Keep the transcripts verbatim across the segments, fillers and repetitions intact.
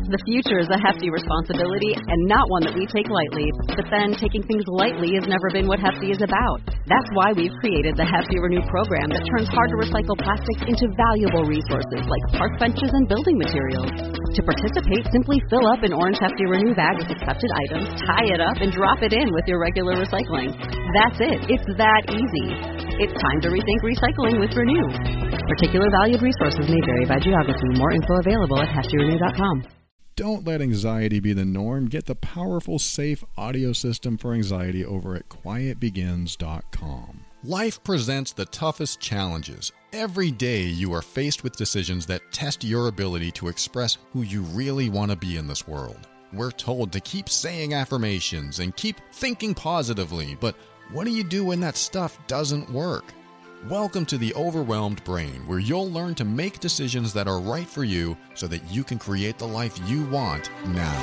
The future is a hefty responsibility and not one that we take lightly. But then, taking things lightly has never been what Hefty is about. That's why we've created the Hefty Renew program that turns hard-to-recycle plastics into valuable resources like park benches and building materials. To participate, simply fill up an orange Hefty Renew bag with accepted items, tie it up, and drop it in with your regular recycling. That's it. It's that easy. It's time to rethink recycling with Renew. Particular valued resources may vary by geography. More info available at hefty renew dot com. Don't let anxiety be the norm. Get the powerful, safe audio system for anxiety over at quiet begins dot com. Life presents the toughest challenges. Every day you are faced with decisions that test your ability to express who you really want to be in this world. We're told to keep saying affirmations and keep thinking positively, but what do you do when that stuff doesn't work? Welcome to The Overwhelmed Brain, where you'll learn to make decisions that are right for you so that you can create the life you want now.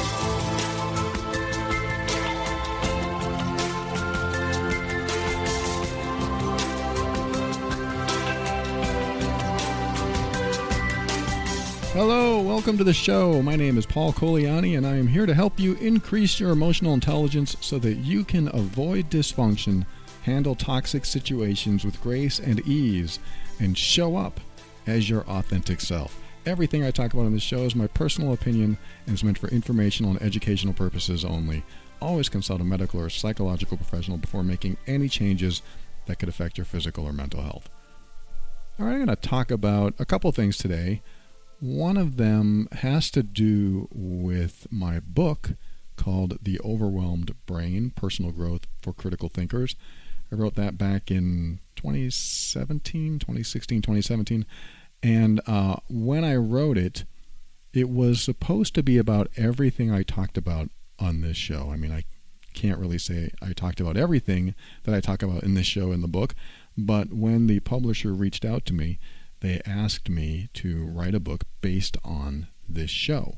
Hello, welcome to the show. My name is Paul Coliani, and I am here to help you increase your emotional intelligence so that you can avoid dysfunction, handle toxic situations with grace and ease, and show up as your authentic self. Everything I talk about on this show is my personal opinion and is meant for informational and educational purposes only. Always consult a medical or psychological professional before making any changes that could affect your physical or mental health. All right, I'm going to talk about a couple things today. One of them has to do with my book called The Overwhelmed Brain, Personal Growth for Critical Thinkers. I wrote that back in twenty seventeen, twenty sixteen, twenty seventeen. And uh, when I wrote it, it was supposed to be about everything I talked about on this show. I mean, I can't really say I talked about everything that I talk about in this show in the book. But when the publisher reached out to me, they asked me to write a book based on this show.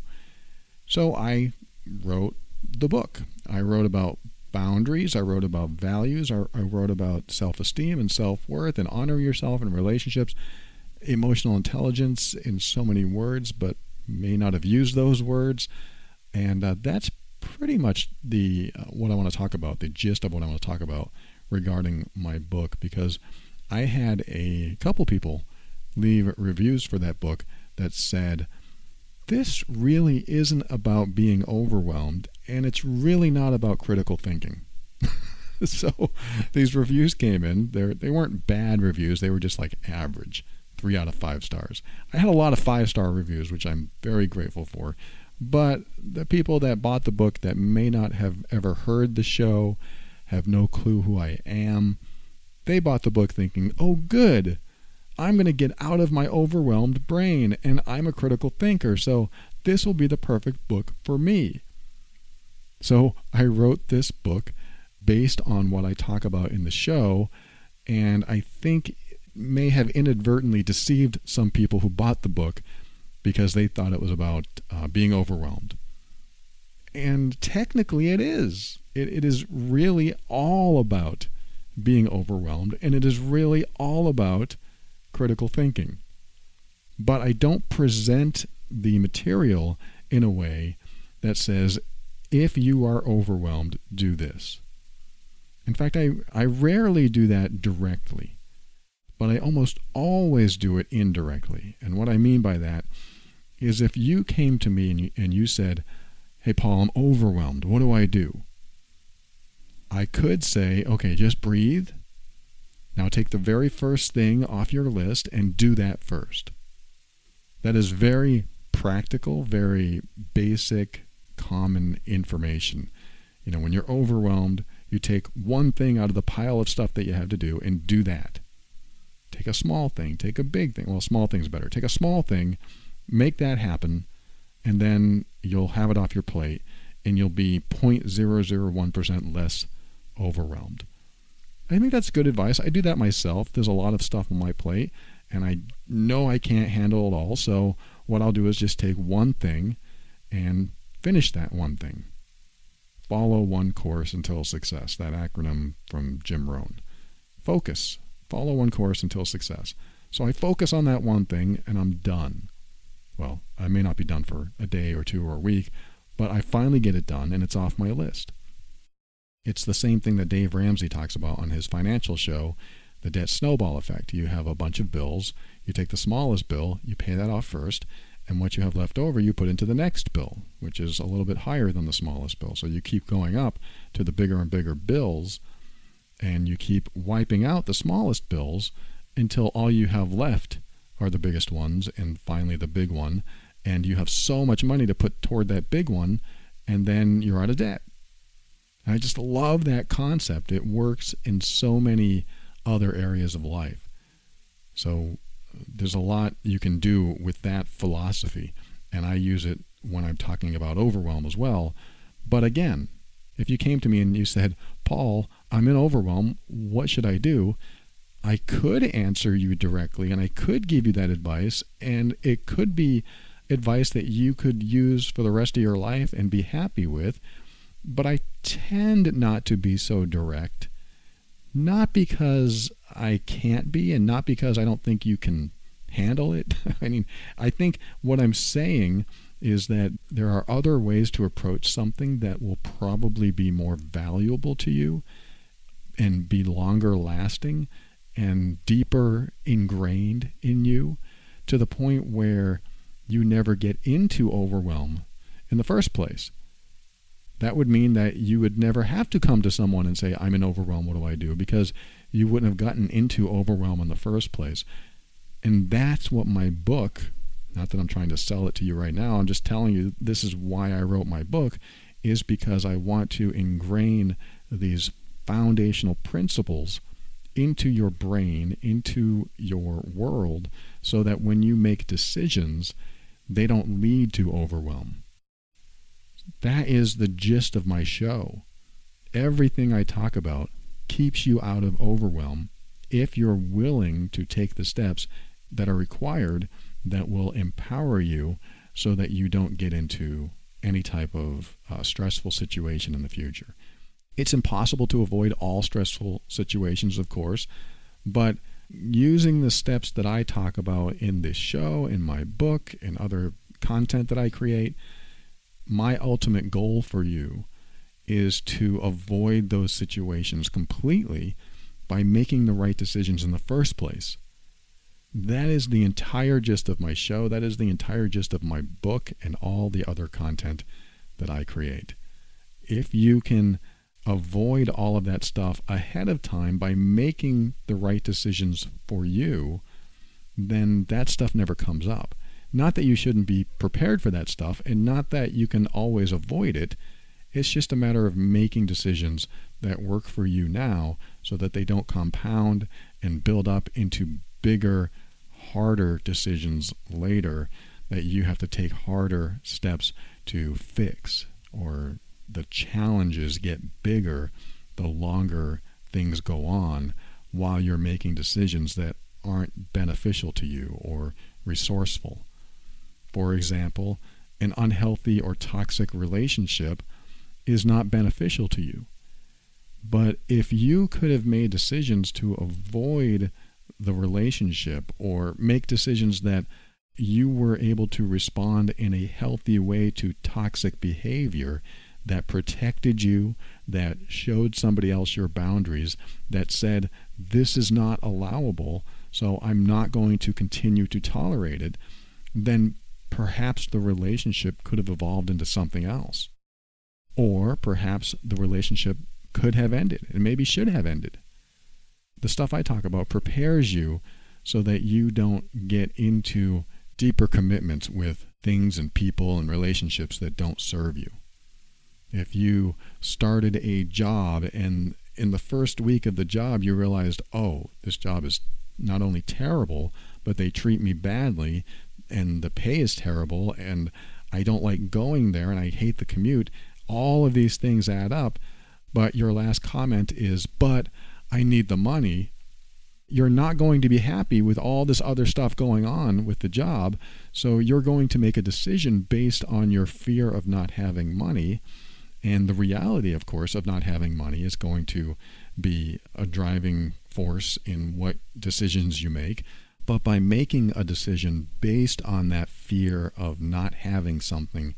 So I wrote the book. I wrote about boundaries, I wrote about values, I, I wrote about self-esteem and self-worth and honoring yourself in relationships, emotional intelligence in so many words, but may not have used those words. And uh, that's pretty much the uh, what I want to talk about, the gist of what I want to talk about regarding my book, because I had a couple people leave reviews for that book that said, this really isn't about being overwhelmed, and it's really not about critical thinking. So these reviews came in. They're, they weren't bad reviews. They were just like average, three out of five stars. I had a lot of five-star reviews, which I'm very grateful for. But the people that bought the book that may not have ever heard the show, have no clue who I am, they bought the book thinking, oh, good, I'm going to get out of my overwhelmed brain, and I'm a critical thinker, so this will be the perfect book for me. So I wrote this book based on what I talk about in the show, and I think may have inadvertently deceived some people who bought the book because they thought it was about uh, being overwhelmed. And technically it is. It, it is really all about being overwhelmed, and it is really all about critical thinking. But I don't present the material in a way that says, if you are overwhelmed, do this. In fact, I, I rarely do that directly, but I almost always do it indirectly. And what I mean by that is if you came to me and you, and you said, hey, Paul, I'm overwhelmed. What do I do? I could say, okay, just breathe. Now take the very first thing off your list and do that first. That is very practical, very basic, common information. You know, when you're overwhelmed, you take one thing out of the pile of stuff that you have to do and do that. Take a small thing, take a big thing. Well, small thing's better. Take a small thing, make that happen, and then you'll have it off your plate, and you'll be zero point zero zero one percent less overwhelmed. I think that's good advice. I do that myself. There's a lot of stuff on my plate, and I know I can't handle it all, so what I'll do is just take one thing and finish that one thing. Follow one course until success, that acronym from Jim Rohn. Focus. Follow one course until success. So I focus on that one thing, and I'm done. Well, I may not be done for a day or two or a week, but I finally get it done and it's off my list. It's the same thing that Dave Ramsey talks about on his financial show, the debt snowball effect. You have a bunch of bills, you take the smallest bill, you pay that off first, and what you have left over you put into the next bill, which is a little bit higher than the smallest bill. So you keep going up to the bigger and bigger bills, and you keep wiping out the smallest bills until all you have left are the biggest ones, and finally the big one, and you have so much money to put toward that big one, and then you're out of debt. I just love that concept. It works in so many other areas of life. So there's a lot you can do with that philosophy, and I use it when I'm talking about overwhelm as well. But again, if you came to me and you said, Paul, I'm in overwhelm, what should I do? I could answer you directly, and I could give you that advice, and it could be advice that you could use for the rest of your life and be happy with. But I tend not to be so direct, not because I can't be and not because I don't think you can handle it. I mean, I think what I'm saying is that there are other ways to approach something that will probably be more valuable to you and be longer lasting and deeper ingrained in you, to the point where you never get into overwhelm in the first place. That would mean that you would never have to come to someone and say, I'm in overwhelm, what do I do? Because you wouldn't have gotten into overwhelm in the first place. And that's what my book, not that I'm trying to sell it to you right now, I'm just telling you this is why I wrote my book, is because I want to ingrain these foundational principles into your brain, into your world, so that when you make decisions, they don't lead to overwhelm. That is the gist of my show. Everything I talk about keeps you out of overwhelm if you're willing to take the steps that are required that will empower you so that you don't get into any type of uh, stressful situation in the future. It's impossible to avoid all stressful situations, of course, but using the steps that I talk about in this show, in my book, and other content that I create, my ultimate goal for you is to avoid those situations completely by making the right decisions in the first place. That is the entire gist of my show. That is the entire gist of my book and all the other content that I create. If you can avoid all of that stuff ahead of time by making the right decisions for you, then that stuff never comes up. Not that you shouldn't be prepared for that stuff, and not that you can always avoid it. It's just a matter of making decisions that work for you now so that they don't compound and build up into bigger, harder decisions later that you have to take harder steps to fix, or the challenges get bigger the longer things go on while you're making decisions that aren't beneficial to you or resourceful. For example, an unhealthy or toxic relationship is not beneficial to you. But if you could have made decisions to avoid the relationship or make decisions that you were able to respond in a healthy way to toxic behavior that protected you, that showed somebody else your boundaries, that said, this is not allowable, so I'm not going to continue to tolerate it, then perhaps the relationship could have evolved into something else. Or perhaps the relationship could have ended, and maybe should have ended. The stuff I talk about prepares you so that you don't get into deeper commitments with things and people and relationships that don't serve you. If you started a job and in the first week of the job you realized, oh, this job is not only terrible, but they treat me badly, and the pay is terrible, and I don't like going there, and I hate the commute, all of these things add up, but your last comment is, but I need the money, you're not going to be happy with all this other stuff going on with the job, so you're going to make a decision based on your fear of not having money. And the reality, of course, of not having money is going to be a driving force in what decisions you make. But by making a decision based on that fear of not having something,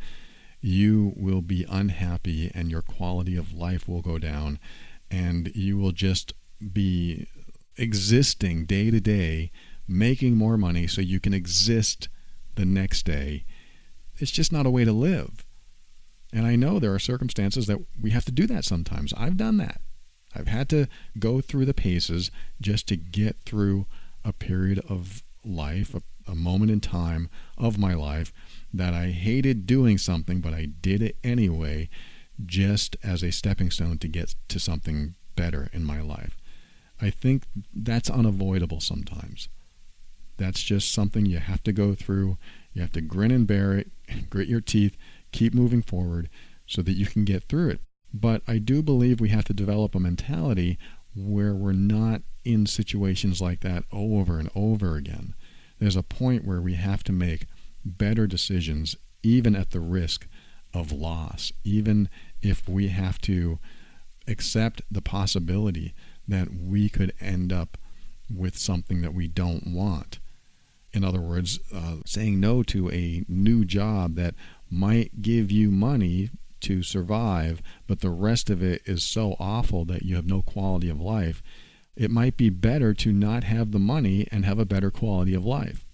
you will be unhappy and your quality of life will go down, and you will just be existing day to day, making more money so you can exist the next day. It's just not a way to live. And I know there are circumstances that we have to do that sometimes. I've done that. I've had to go through the paces just to get through a period of life, a, a moment in time of my life that I hated doing something, but I did it anyway, just as a stepping stone to get to something better in my life. I think that's unavoidable sometimes. That's just something you have to go through. You have to grin and bear it, grit your teeth, keep moving forward so that you can get through it. But I do believe we have to develop a mentality where we're not in situations like that over and over again. There's a point where we have to make better decisions, even at the risk of loss, even if we have to accept the possibility that we could end up with something that we don't want. In other words, uh, saying no to a new job that might give you money to survive, but the rest of it is so awful that you have no quality of life. It might be better to not have the money and have a better quality of life.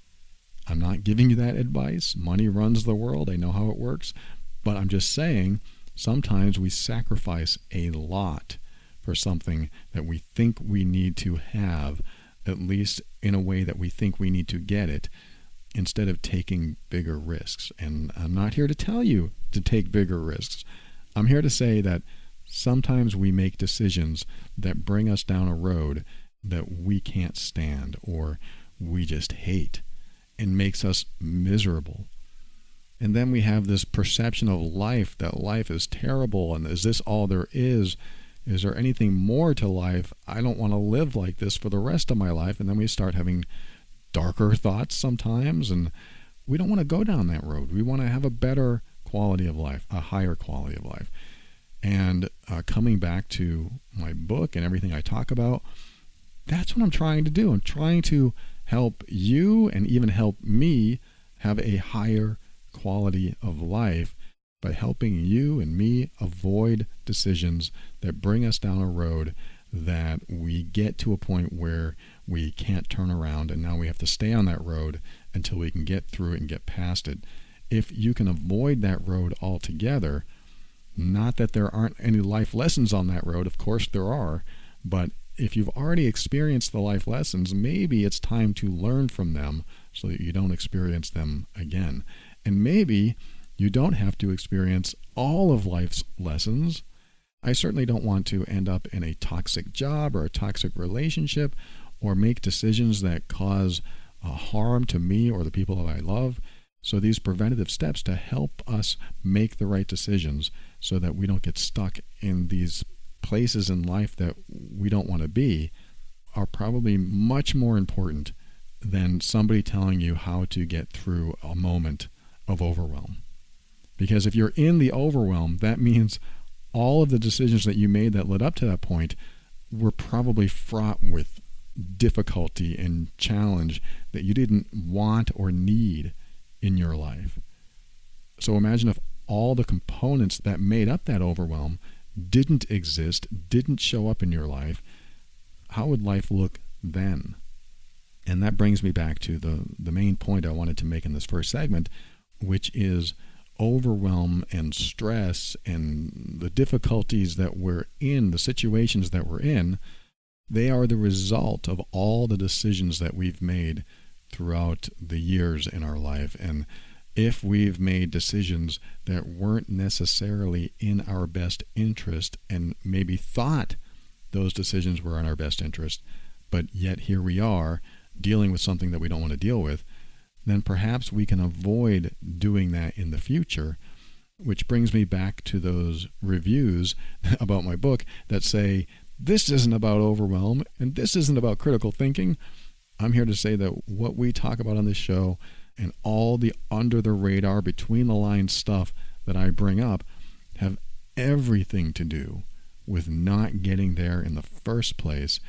I'm not giving you that advice. Money runs the world. I know how it works. But I'm just saying, sometimes we sacrifice a lot for something that we think we need to have, at least in a way that we think we need to get it, instead of taking bigger risks. And I'm not here to tell you to take bigger risks. I'm here to say that sometimes we make decisions that bring us down a road that we can't stand or we just hate and makes us miserable. And then we have this perception of life, that life is terrible, and is this all there is? Is there anything more to life? I don't want to live like this for the rest of my life. And then we start having darker thoughts sometimes, and we don't want to go down that road. We want to have a better quality of life, a higher quality of life. And uh, coming back to my book and everything I talk about, that's what I'm trying to do. I'm trying to help you and even help me have a higher quality of life by helping you and me avoid decisions that bring us down a road that we get to a point where we can't turn around, and now we have to stay on that road until we can get through it and get past it. If you can avoid that road altogether, not that there aren't any life lessons on that road, of course there are, but if you've already experienced the life lessons, maybe it's time to learn from them so that you don't experience them again. And maybe you don't have to experience all of life's lessons. I certainly don't want to end up in a toxic job or a toxic relationship or make decisions that cause uh, harm to me or the people that I love. So these preventative steps to help us make the right decisions so that we don't get stuck in these places in life that we don't want to be are probably much more important than somebody telling you how to get through a moment of overwhelm. Because if you're in the overwhelm, that means all of the decisions that you made that led up to that point were probably fraught with difficulty and challenge that you didn't want or need in your life. So imagine if all the components that made up that overwhelm didn't exist, didn't show up in your life. How would life look then? And that brings me back to the, the main point I wanted to make in this first segment, which is overwhelm and stress and the difficulties that we're in, the situations that we're in, they are the result of all the decisions that we've made throughout the years in our life. And if we've made decisions that weren't necessarily in our best interest and maybe thought those decisions were in our best interest, but yet here we are dealing with something that we don't want to deal with, then perhaps we can avoid doing that in the future, which brings me back to those reviews about my book that say, this isn't about overwhelm and this isn't about critical thinking. I'm here to say that what we talk about on this show and all the under the radar, between the lines stuff that I bring up have everything to do with not getting there in the first place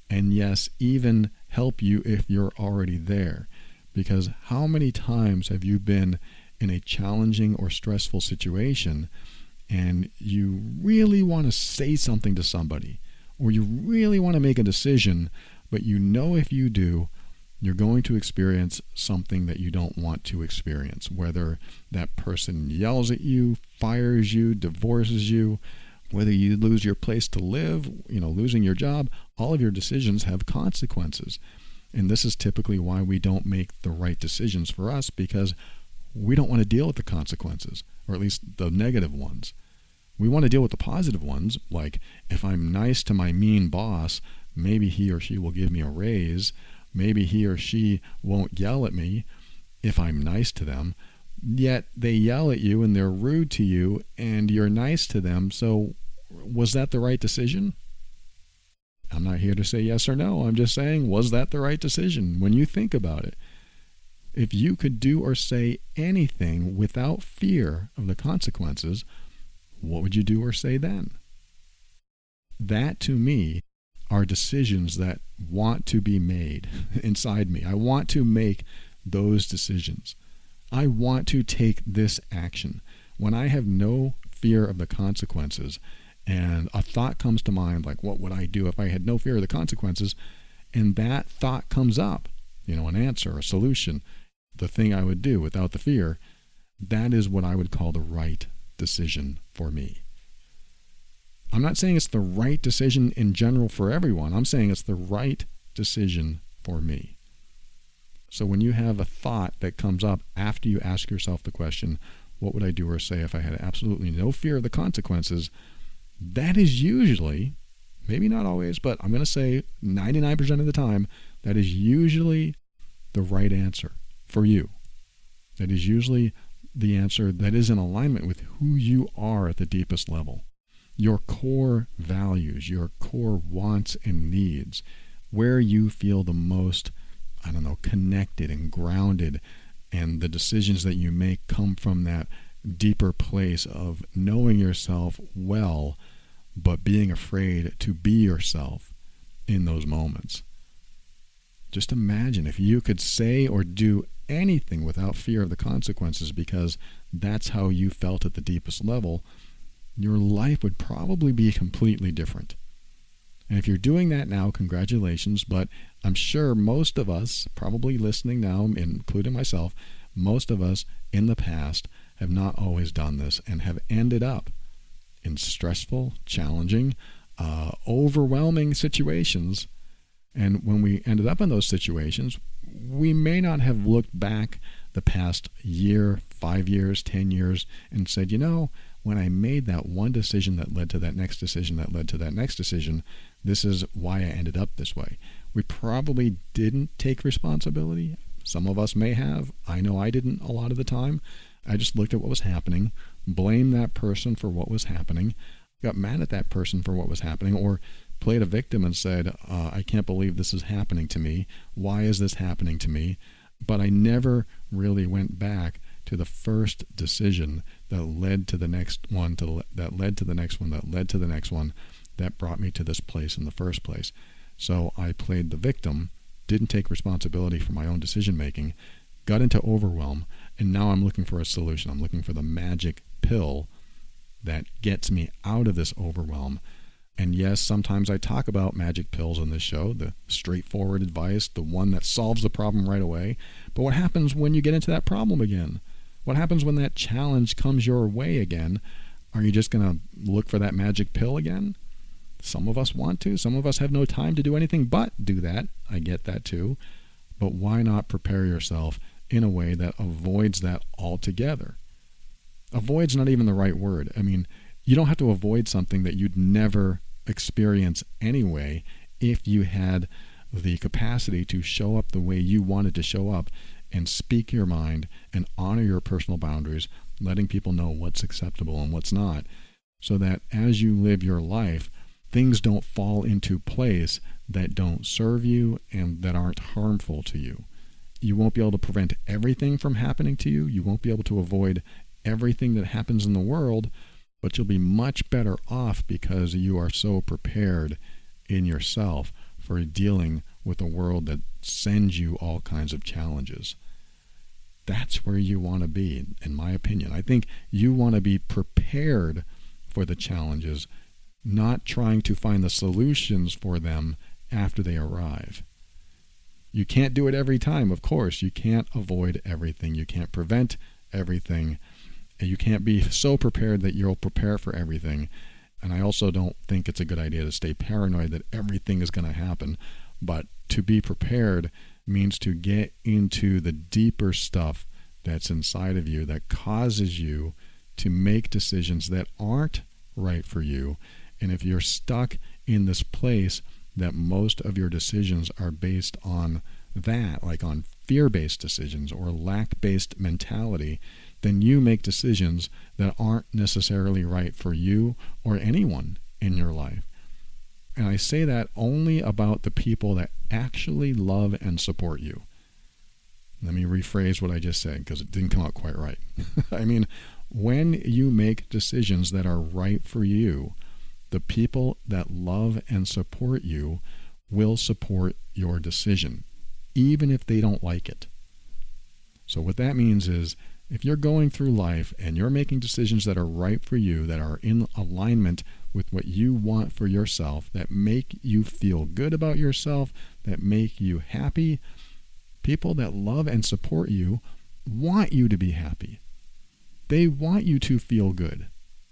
and yes, even help you if you're already there. Because how many times have you been in a challenging or stressful situation and you really want to say something to somebody, or you really want to make a decision, but you know if you do, you're going to experience something that you don't want to experience, whether that person yells at you, fires you, divorces you, whether you lose your place to live, you know, losing your job. All of your decisions have consequences. And this is typically why we don't make the right decisions for us, because we don't want to deal with the consequences, or at least the negative ones. We want to deal with the positive ones, like if I'm nice to my mean boss, maybe he or she will give me a raise. Maybe he or she won't yell at me if I'm nice to them. Yet they yell at you and they're rude to you and you're nice to them. So was that the right decision? I'm not here to say yes or no. I'm just saying, was that the right decision when you think about it? If you could do or say anything without fear of the consequences, what would you do or say then? That, to me, are decisions that want to be made inside me. I want to make those decisions. I want to take this action. When I have no fear of the consequences and a thought comes to mind, like what would I do if I had no fear of the consequences, and that thought comes up, you know, an answer, a solution, the thing I would do without the fear, that is what I would call the right decision for me. I'm not saying it's the right decision in general for everyone. I'm saying it's the right decision for me. So when you have a thought that comes up after you ask yourself the question, what would I do or say if I had absolutely no fear of the consequences? That is usually, maybe not always, but I'm going to say ninety-nine percent of the time, that is usually the right answer for you. That is usually the answer that is in alignment with who you are at the deepest level. Your core values, your core wants and needs, where you feel the most, I don't know, connected and grounded, and the decisions that you make come from that deeper place of knowing yourself well, but being afraid to be yourself in those moments. Just imagine if you could say or do anything without fear of the consequences because that's how you felt at the deepest level, your life would probably be completely different. And if you're doing that now, congratulations, but I'm sure most of us, probably listening now, including myself, most of us in the past have not always done this and have ended up in stressful, challenging, uh, overwhelming situations. And when we ended up in those situations, we may not have looked back the past year, five years, ten years, and said, you know, when I made that one decision that led to that next decision that led to that next decision, this is why I ended up this way. We probably didn't take responsibility. Some of us may have. I know I didn't a lot of the time. I just looked at what was happening, blamed that person for what was happening, got mad at that person for what was happening, or played a victim and said, uh, I can't believe this is happening to me. Why is this happening to me? But I never really went back to the first decision that led to the next one, to le- that led to the next one, that led to the next one, that brought me to this place in the first place. So I played the victim, didn't take responsibility for my own decision making, got into overwhelm, and now I'm looking for a solution. I'm looking for the magic pill that gets me out of this overwhelm. And yes, sometimes I talk about magic pills on this show, the straightforward advice, the one that solves the problem right away. But what happens when you get into that problem again? What happens when that challenge comes your way again? Are you just going to look for that magic pill again? Some of us want to. Some of us have no time to do anything but do that. I get that too. But why not prepare yourself in a way that avoids that altogether? Avoid's not even the right word. I mean, you don't have to avoid something that you'd never experience anyway if you had the capacity to show up the way you wanted to show up and speak your mind and honor your personal boundaries, letting people know what's acceptable and what's not, so that as you live your life, things don't fall into place that don't serve you and that aren't harmful to you. You won't be able to prevent everything from happening to you. You won't be able to avoid everything that happens in the world, but you'll be much better off because you are so prepared in yourself for dealing with a world that sends you all kinds of challenges. That's where you want to be, in my opinion. I think you want to be prepared for the challenges, not trying to find the solutions for them after they arrive. You can't do it every time, of course. You can't avoid everything. You can't prevent everything. And you can't be so prepared that you'll prepare for everything. And I also don't think it's a good idea to stay paranoid that everything is going to happen. But to be prepared means to get into the deeper stuff that's inside of you that causes you to make decisions that aren't right for you. And if you're stuck in this place that most of your decisions are based on that, like on fear-based decisions or lack-based mentality, then you make decisions that aren't necessarily right for you or anyone in your life. And I say that only about the people that actually love and support you. Let me rephrase what I just said because it didn't come out quite right. I mean, when you make decisions that are right for you, the people that love and support you will support your decision, even if they don't like it. So what that means is, if you're going through life and you're making decisions that are right for you, that are in alignment with what you want for yourself, that make you feel good about yourself, that make you happy, people that love and support you want you to be happy. They want you to feel good.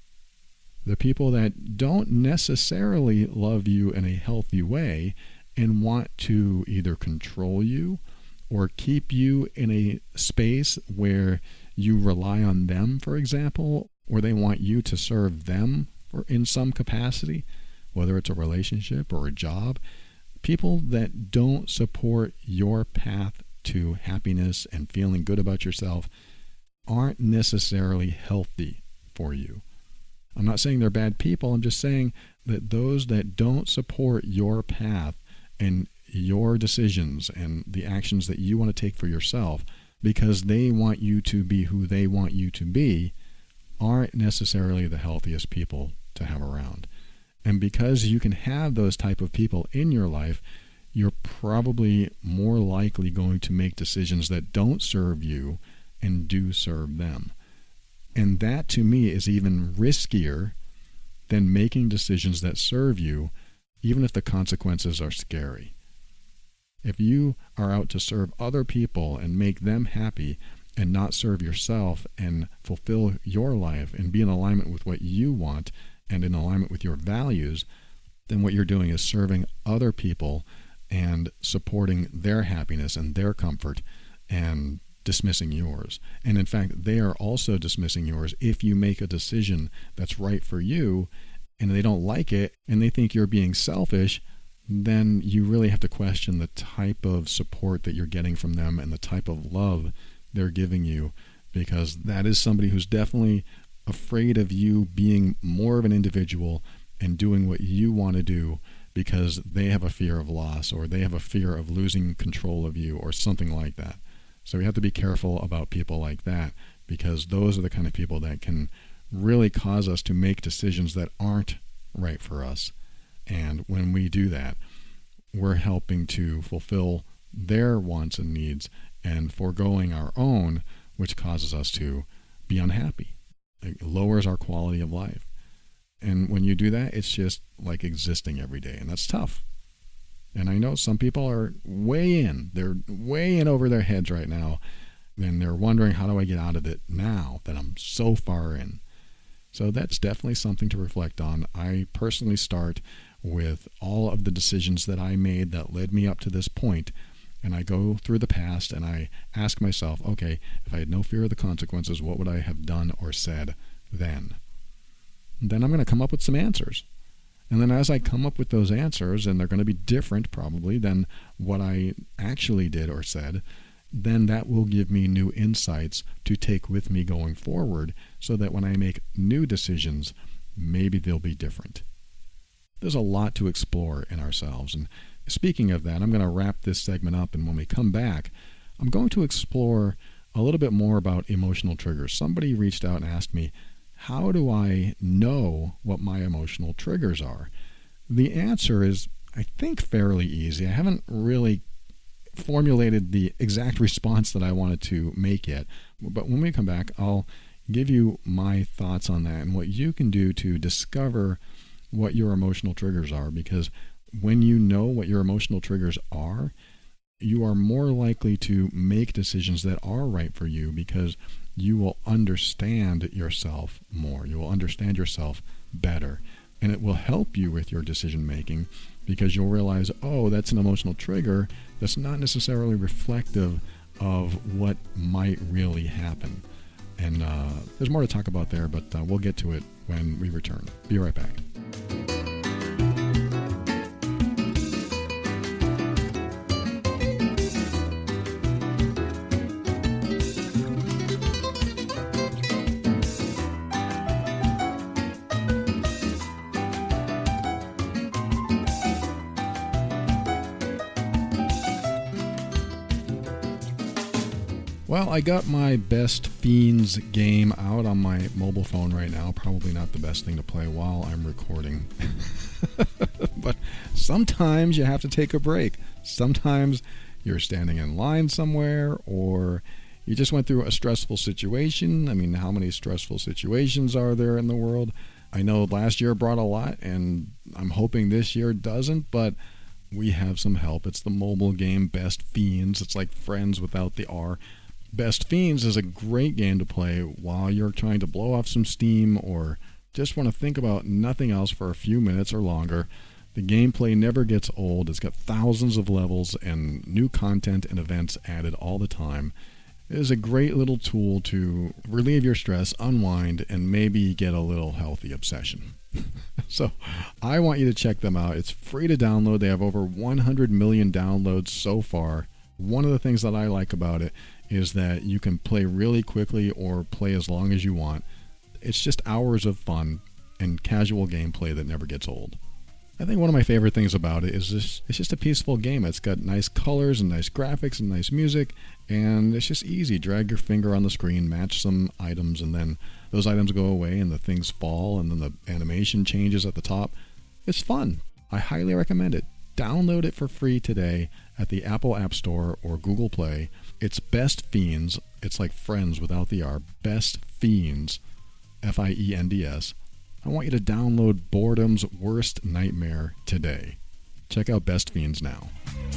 The people that don't necessarily love you in a healthy way and want to either control you or keep you in a space where you rely on them, for example, or they want you to serve them for, in some capacity, whether it's a relationship or a job. People that don't support your path to happiness and feeling good about yourself aren't necessarily healthy for you. I'm not saying they're bad people. I'm just saying that those that don't support your path and your decisions and the actions that you want to take for yourself because they want you to be who they want you to be aren't necessarily the healthiest people to have around. And because you can have those type of people in your life, you're probably more likely going to make decisions that don't serve you and do serve them. And that, to me, is even riskier than making decisions that serve you, even if the consequences are scary. If you are out to serve other people and make them happy and not serve yourself and fulfill your life and be in alignment with what you want and in alignment with your values, then what you're doing is serving other people and supporting their happiness and their comfort and dismissing yours. And in fact, they are also dismissing yours if you make a decision that's right for you and they don't like it and they think you're being selfish. Then you really have to question the type of support that you're getting from them and the type of love they're giving you, because that is somebody who's definitely afraid of you being more of an individual and doing what you want to do because they have a fear of loss or they have a fear of losing control of you or something like that. So we have to be careful about people like that, because those are the kind of people that can really cause us to make decisions that aren't right for us. And when we do that, we're helping to fulfill their wants and needs and foregoing our own, which causes us to be unhappy. It lowers our quality of life. And when you do that, it's just like existing every day, and that's tough. And I know some people are way in. They're way in over their heads right now, and they're wondering, how do I get out of it now that I'm so far in? So that's definitely something to reflect on. I personally start with all of the decisions that I made that led me up to this point, and I go through the past and I ask myself, okay, if I had no fear of the consequences, what would I have done or said then? And then I'm going to come up with some answers. And then as I come up with those answers, and they're going to be different probably than what I actually did or said, then that will give me new insights to take with me going forward, so that when I make new decisions, maybe they'll be different. There's a lot to explore in ourselves. And speaking of that, I'm going to wrap this segment up, and when we come back, I'm going to explore a little bit more about emotional triggers. Somebody reached out and asked me, how do I know what my emotional triggers are? The answer is, I think, fairly easy. I haven't really formulated the exact response that I wanted to make yet. But when we come back, I'll give you my thoughts on that and what you can do to discover what your emotional triggers are. Because when you know what your emotional triggers are, you are more likely to make decisions that are right for you, because you will understand yourself more. You will understand yourself better. And it will help you with your decision making, because you'll realize, oh, that's an emotional trigger that's not necessarily reflective of what might really happen. And uh, there's more to talk about there, but uh, we'll get to it when we return. Be right back. Well, I got my Best Fiends game out on my mobile phone right now. Probably not the best thing to play while I'm recording. But sometimes you have to take a break. Sometimes you're standing in line somewhere, or you just went through a stressful situation. I mean, how many stressful situations are there in the world? I know last year brought a lot, and I'm hoping this year doesn't, but we have some help. It's the mobile game Best Fiends. It's like Friends without the R. Best Fiends is a great game to play while you're trying to blow off some steam or just want to think about nothing else for a few minutes or longer. The gameplay never gets old. It's got thousands of levels and new content and events added all the time. It is a great little tool to relieve your stress, unwind, and maybe get a little healthy obsession. So I want you to check them out. It's free to download. They have over one hundred million downloads so far. One of the things that I like about it is that you can play really quickly or play as long as you want. It's just hours of fun and casual gameplay that never gets old. I think one of my favorite things about it is this, it's just a peaceful game. It's got nice colors and nice graphics and nice music, and it's just easy. Drag your finger on the screen, match some items, and then those items go away and the things fall, and then the animation changes at the top. It's fun. I highly recommend it. Download it for free today at the Apple App Store or Google Play. It's Best Fiends. It's like Friends without the R. Best Fiends, F I E N D S. I want you to download Boredom's Worst Nightmare today. Check out Best Fiends now.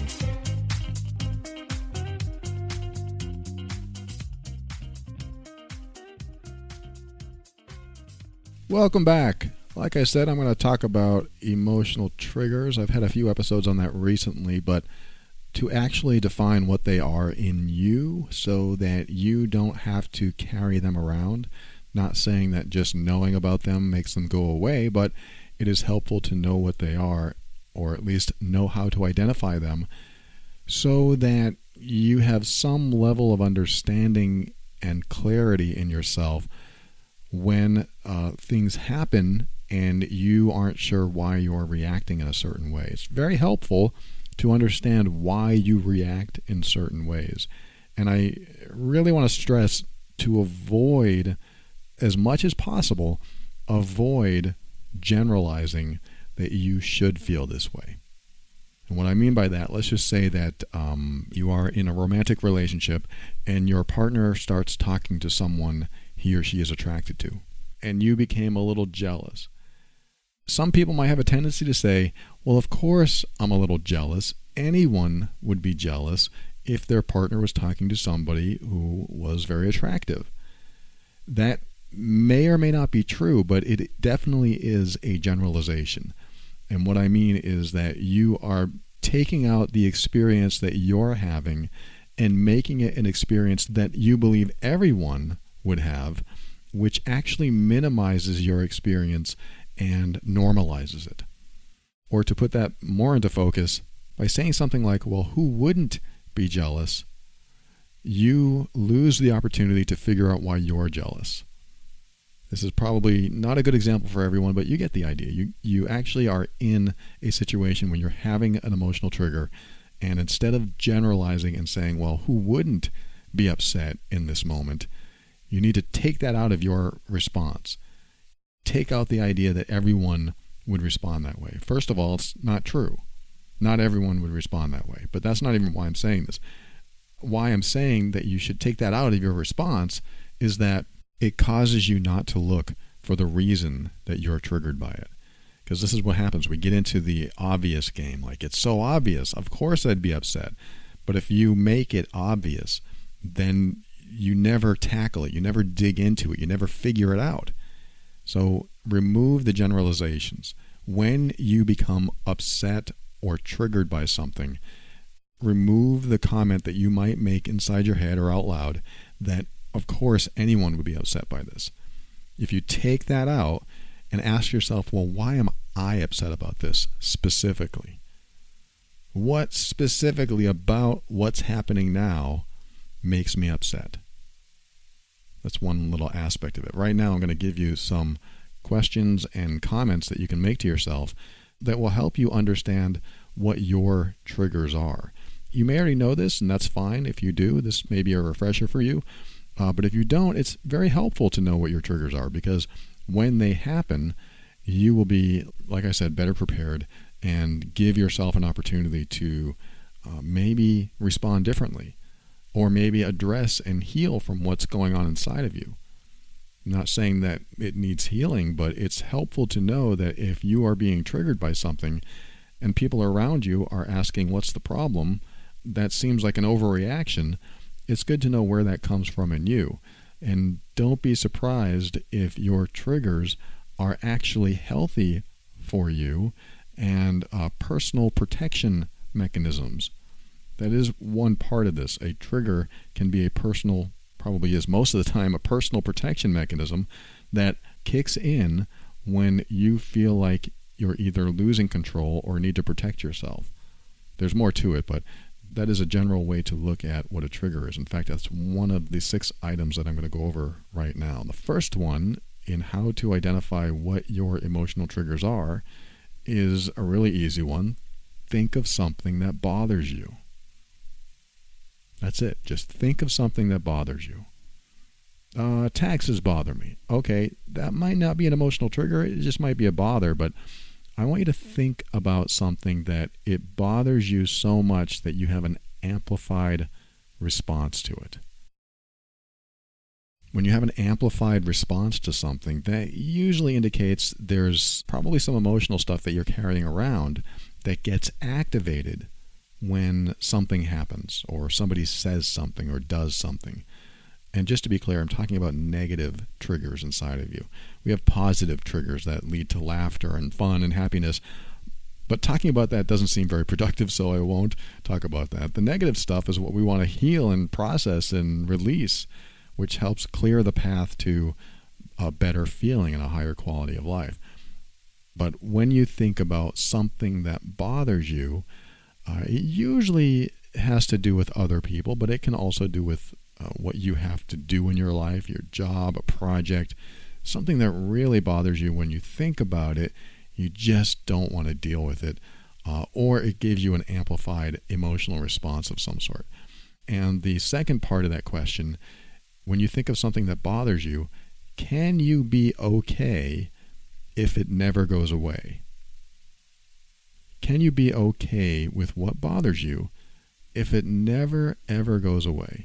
Welcome back. Like I said, I'm going to talk about emotional triggers. I've had a few episodes on that recently, but to actually define what they are in you so that you don't have to carry them around. Not saying that just knowing about them makes them go away, but it is helpful to know what they are, or at least know how to identify them, so that you have some level of understanding and clarity in yourself when uh, things happen and you aren't sure why you're reacting in a certain way. It's very helpful to understand why you react in certain ways. And I really want to stress to avoid, as much as possible, avoid generalizing that you should feel this way. And what I mean by that, let's just say that um, you are in a romantic relationship and your partner starts talking to someone he or she is attracted to, and you became a little jealous. Some people might have a tendency to say, well, of course I'm a little jealous. Anyone would be jealous if their partner was talking to somebody who was very attractive. That may or may not be true, but it definitely is a generalization. And what I mean is that you are taking out the experience that you're having and making it an experience that you believe everyone would have, which actually minimizes your experience and normalizes it. Or to put that more into focus, by saying something like, well, who wouldn't be jealous? You lose the opportunity to figure out why you're jealous. This is probably not a good example for everyone, but you get the idea. You you actually are in a situation when you're having an emotional trigger, and instead of generalizing and saying, well, who wouldn't be upset in this moment, you need to take that out of your response. Take out the idea that everyone would respond that way. First of all, it's not true. Not everyone would respond that way, but that's not even why I'm saying this. Why I'm saying that you should take that out of your response is that it causes you not to look for the reason that you're triggered by it. Because this is what happens. We get into the obvious game. Like, it's so obvious. Of course I'd be upset. But if you make it obvious, then you never tackle it. You never dig into it. You never figure it out. So remove the generalizations. When you become upset or triggered by something, remove the comment that you might make inside your head or out loud that, of course, anyone would be upset by this. If you take that out and ask yourself, well, why am I upset about this specifically? What specifically about what's happening now makes me upset? That's one little aspect of it. Right now, I'm going to give you some questions and comments that you can make to yourself that will help you understand what your triggers are. You may already know this, and that's fine. If you do, this may be a refresher for you. Uh, but if you don't, it's very helpful to know what your triggers are, because when they happen, you will be, like I said, better prepared and give yourself an opportunity to uh, maybe respond differently, or maybe address and heal from what's going on inside of you. I'm not saying that it needs healing, but it's helpful to know that if you are being triggered by something and people around you are asking what's the problem, that seems like an overreaction. It's good to know where that comes from in you. And don't be surprised if your triggers are actually healthy for you and uh, personal protection mechanisms. That is one part of this. A trigger can be a personal, probably is most of the time, a personal protection mechanism that kicks in when you feel like you're either losing control or need to protect yourself. There's more to it, but that is a general way to look at what a trigger is. In fact, that's one of the six items that I'm going to go over right now. The first one in how to identify what your emotional triggers are is a really easy one. Think of something that bothers you. That's it. Just think of something that bothers you. Uh, taxes bother me. Okay, that might not be an emotional trigger. It just might be a bother, but I want you to think about something that it bothers you so much that you have an amplified response to it. When you have an amplified response to something, that usually indicates there's probably some emotional stuff that you're carrying around that gets activated when something happens or somebody says something or does something. And just to be clear, I'm talking about negative triggers inside of you. We have positive triggers that lead to laughter and fun and happiness. But talking about that doesn't seem very productive, so I won't talk about that. The negative stuff is what we want to heal and process and release, which helps clear the path to a better feeling and a higher quality of life. But when you think about something that bothers you, uh, it usually has to do with other people, but it can also do with Uh, what you have to do in your life, your job, a project, something that really bothers you. When you think about it, you just don't want to deal with it, uh, or it gives you an amplified emotional response of some sort. And the second part of that question, when you think of something that bothers you, can you be okay if it never goes away? Can you be okay with what bothers you if it never, ever goes away?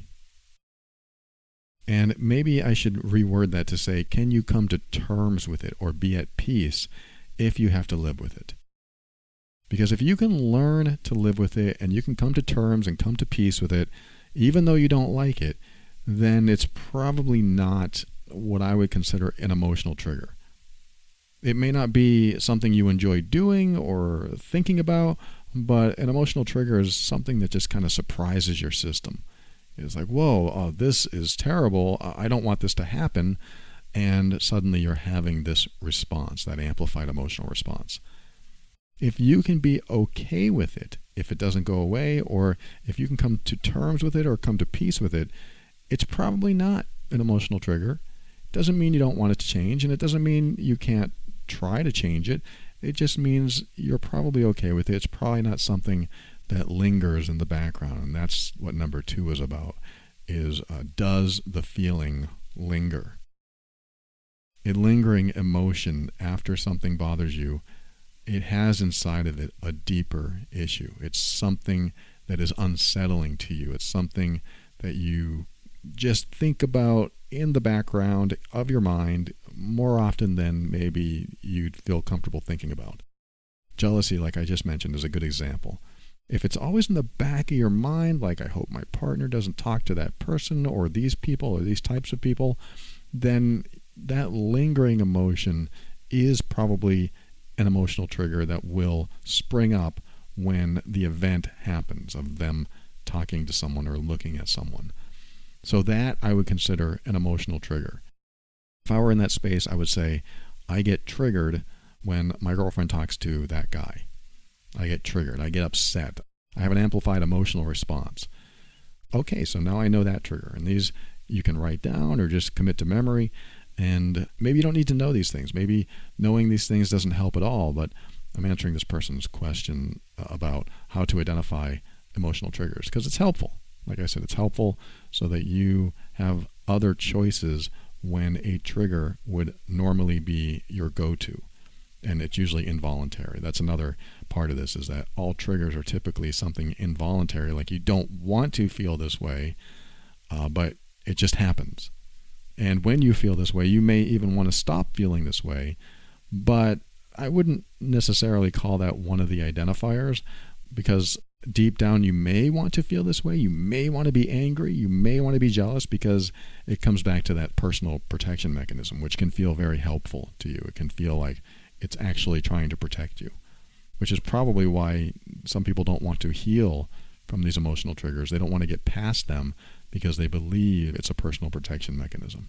And maybe I should reword that to say, can you come to terms with it or be at peace if you have to live with it? Because if you can learn to live with it and you can come to terms and come to peace with it, even though you don't like it, then it's probably not what I would consider an emotional trigger. It may not be something you enjoy doing or thinking about, but an emotional trigger is something that just kind of surprises your system. It's like, whoa, uh, this is terrible. I don't want this to happen. And suddenly you're having this response, that amplified emotional response. If you can be okay with it, if it doesn't go away, or if you can come to terms with it or come to peace with it, it's probably not an emotional trigger. It doesn't mean you don't want it to change, and it doesn't mean you can't try to change it. It just means you're probably okay with it. It's probably not something that lingers in the background, and that's what number two is about, is uh, does the feeling linger? A lingering emotion after something bothers you it has inside of it a deeper issue. It's something that is unsettling to you. It's something that you just think about in the background of your mind more often than maybe you'd feel comfortable thinking about. Jealousy, like I just mentioned, is a good example. If it's always in the back of your mind, like I hope my partner doesn't talk to that person or these people or these types of people, then that lingering emotion is probably an emotional trigger that will spring up when the event happens of them talking to someone or looking at someone. So that I would consider an emotional trigger. If I were in that space, I would say I get triggered when my girlfriend talks to that guy. I get triggered. I get upset. I have an amplified emotional response. Okay, so now I know that trigger. And these you can write down or just commit to memory. And maybe you don't need to know these things. Maybe knowing these things doesn't help at all, but I'm answering this person's question about how to identify emotional triggers because it's helpful. Like I said, it's helpful so that you have other choices when a trigger would normally be your go-to. And it's usually involuntary. That's another part of this, is that all triggers are typically something involuntary, like you don't want to feel this way, uh, but it just happens. And when you feel this way, you may even want to stop feeling this way, but I wouldn't necessarily call that one of the identifiers, because deep down you may want to feel this way, you may want to be angry, you may want to be jealous, because it comes back to that personal protection mechanism, which can feel very helpful to you. It can feel like it's actually trying to protect you, which is probably why some people don't want to heal from these emotional triggers. They don't want to get past them because they believe it's a personal protection mechanism.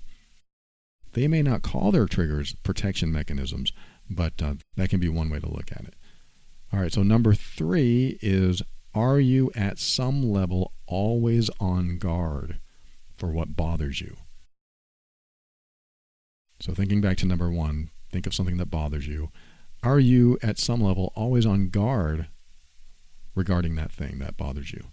They may not call their triggers protection mechanisms, but uh, that can be one way to look at it. All right, so number three is, are you at some level always on guard for what bothers you? So thinking back to number one, think of something that bothers you. Are you at some level always on guard regarding that thing that bothers you?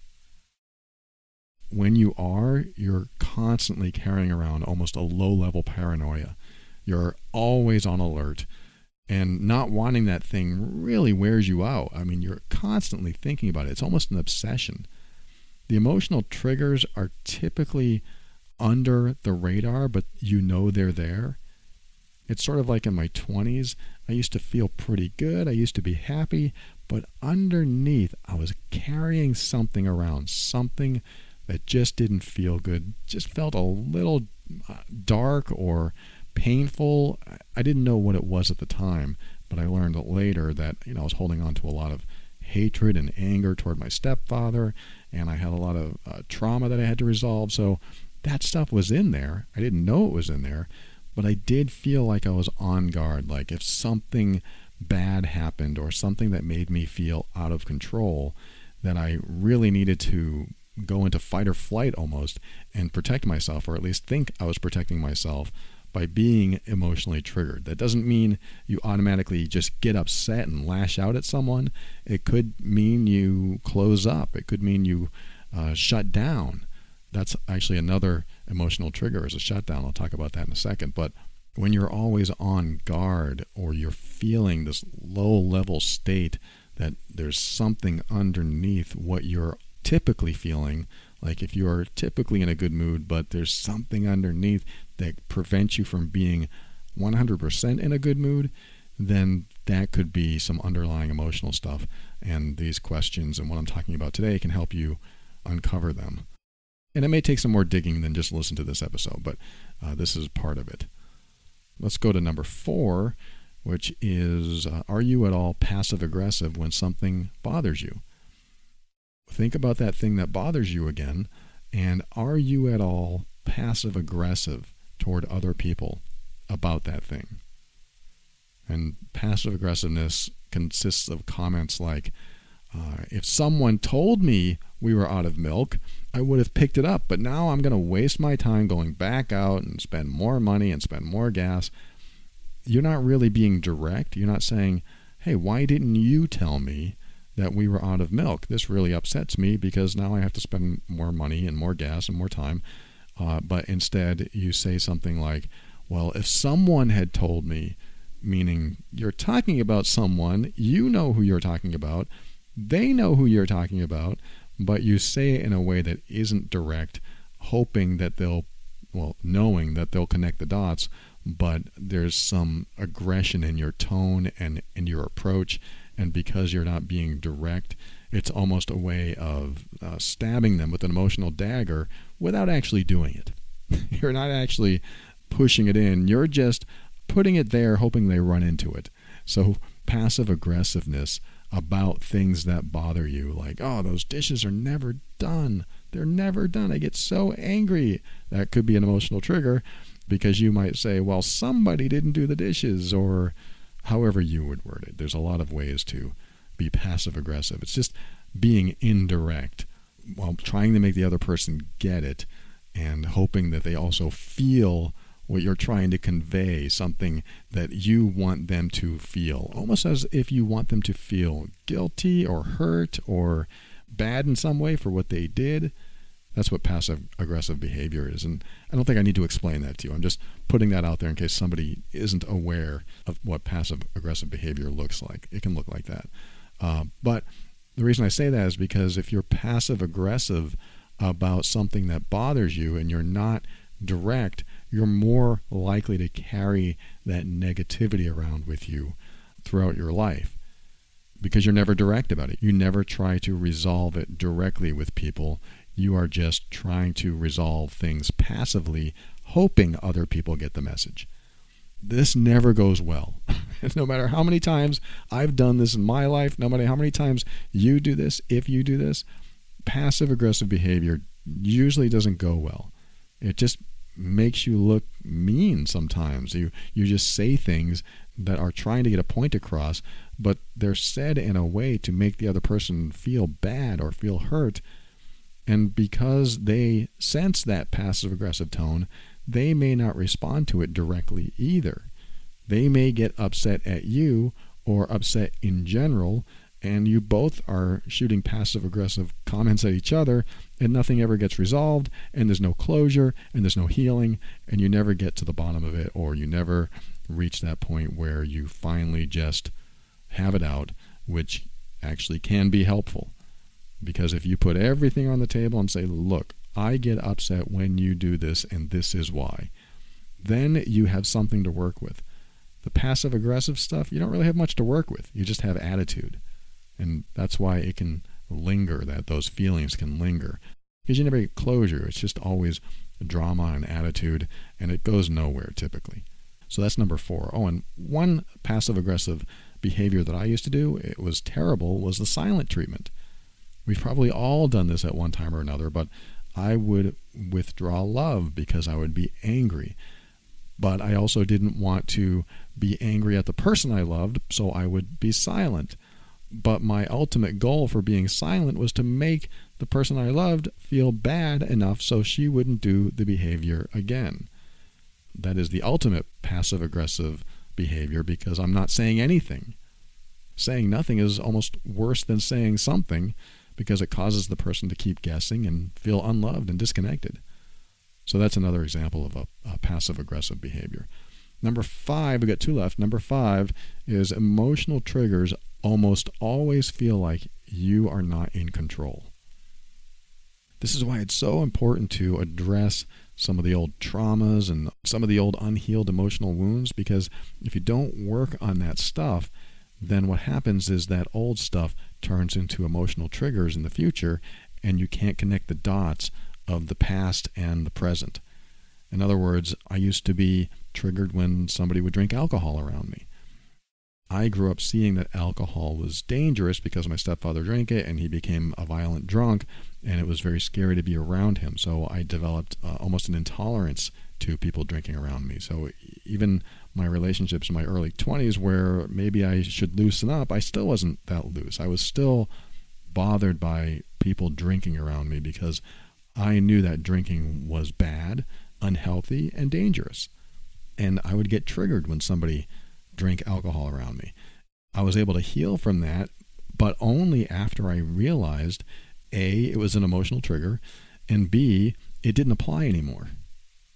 When you are, you're constantly carrying around almost a low-level paranoia. You're always on alert, and not wanting that thing really wears you out. I mean, you're constantly thinking about it. It's almost an obsession. The emotional triggers are typically under the radar, but you know they're there. It's sort of like in my twenties, I used to feel pretty good. I used to be happy, but underneath, I was carrying something around, something that just didn't feel good, just felt a little dark or painful. I didn't know what it was at the time, but I learned later that, you know, I was holding on to a lot of hatred and anger toward my stepfather, and I had a lot of uh, trauma that I had to resolve. So that stuff was in there. I didn't know it was in there, but I did feel like I was on guard. Like if something bad happened or something that made me feel out of control, that I really needed to go into fight or flight almost and protect myself, or at least think I was protecting myself by being emotionally triggered. That doesn't mean you automatically just get upset and lash out at someone. It could mean you close up. It could mean you uh, shut down. That's actually another emotional trigger, is a shutdown. I'll talk about that in a second. But when you're always on guard, or you're feeling this low-level state that there's something underneath what you're typically feeling, like if you're typically in a good mood, but there's something underneath that prevents you from being one hundred percent in a good mood, then that could be some underlying emotional stuff. And these questions and what I'm talking about today can help you uncover them. And it may take some more digging than just listen to this episode, but uh, this is part of it. Let's go to number four, which is, uh, are you at all passive-aggressive when something bothers you? Think about that thing that bothers you again, and are you at all passive-aggressive toward other people about that thing? And passive-aggressiveness consists of comments like, uh, if someone told me we were out of milk, I would have picked it up, but now I'm going to waste my time going back out and spend more money and spend more gas. You're not really being direct. You're not saying, hey, why didn't you tell me that we were out of milk? This really upsets me because now I have to spend more money and more gas and more time. Uh, but instead you say something like, well, if someone had told me meaning you're talking about someone, you know who you're talking about, they know who you're talking about, but you say it in a way that isn't direct, hoping that they'll, well, knowing that they'll connect the dots, but there's some aggression in your tone and in your approach, and because you're not being direct, it's almost a way of uh, stabbing them with an emotional dagger without actually doing it. You're not actually pushing it in, you're just putting it there hoping they run into it. So passive aggressiveness about things that bother you, like, oh, those dishes are never done. They're never done. I get so angry. That could be an emotional trigger because you might say, well, somebody didn't do the dishes, or however you would word it. There's a lot of ways to be passive aggressive. It's just being indirect while trying to make the other person get it and hoping that they also feel what you're trying to convey, something that you want them to feel, almost as if you want them to feel guilty or hurt or bad in some way for what they did. That's what passive aggressive behavior is. And I don't think I need to explain that to you. I'm just putting that out there in case somebody isn't aware of what passive aggressive behavior looks like. It can look like that. Uh, but the reason I say that is because if you're passive aggressive about something that bothers you and you're not direct, you're more likely to carry that negativity around with you throughout your life because you're never direct about it. You never try to resolve it directly with people. You are just trying to resolve things passively, hoping other people get the message. This never goes well. No matter how many times I've done this in my life, no matter how many times you do this, if you do this, passive aggressive behavior usually doesn't go well. It just makes you look mean sometimes. You you just say things that are trying to get a point across, but they're said in a way to make the other person feel bad or feel hurt. And because they sense that passive-aggressive tone, they may not respond to it directly either. They may get upset at you or upset in general, and you both are shooting passive-aggressive comments at each other, and nothing ever gets resolved, and there's no closure, and there's no healing, and you never get to the bottom of it, or you never reach that point where you finally just have it out, which actually can be helpful. Because if you put everything on the table and say, look, I get upset when you do this, and this is why, then you have something to work with. The passive-aggressive stuff, you don't really have much to work with. You just have attitude. And that's why it can linger, that those feelings can linger. Because you never get closure. It's just always drama and attitude, and it goes nowhere typically. So that's number four. Oh, and one passive-aggressive behavior that I used to do, it was terrible, was the silent treatment. We've probably all done this at one time or another, but I would withdraw love because I would be angry. But I also didn't want to be angry at the person I loved, so I would be silent. But my ultimate goal for being silent was to make the person I loved feel bad enough so she wouldn't do the behavior again. That is the ultimate passive-aggressive behavior because I'm not saying anything. Saying nothing is almost worse than saying something because it causes the person to keep guessing and feel unloved and disconnected. So that's another example of a, a passive-aggressive behavior. Number five, we got two left. Number five is emotional triggers almost always feel like you are not in control. This is why it's so important to address some of the old traumas and some of the old unhealed emotional wounds, because if you don't work on that stuff, then what happens is that old stuff turns into emotional triggers in the future, and you can't connect the dots of the past and the present. In other words, I used to be triggered when somebody would drink alcohol around me. I grew up seeing that alcohol was dangerous because my stepfather drank it and he became a violent drunk, and it was very scary to be around him. So I developed uh, almost an intolerance to people drinking around me. So even my relationships in my early twenties where maybe I should loosen up, I still wasn't that loose. I was still bothered by people drinking around me because I knew that drinking was bad, unhealthy, and dangerous. And I would get triggered when somebody drank alcohol around me. I was able to heal from that, but only after I realized, A, it was an emotional trigger, and B, it didn't apply anymore.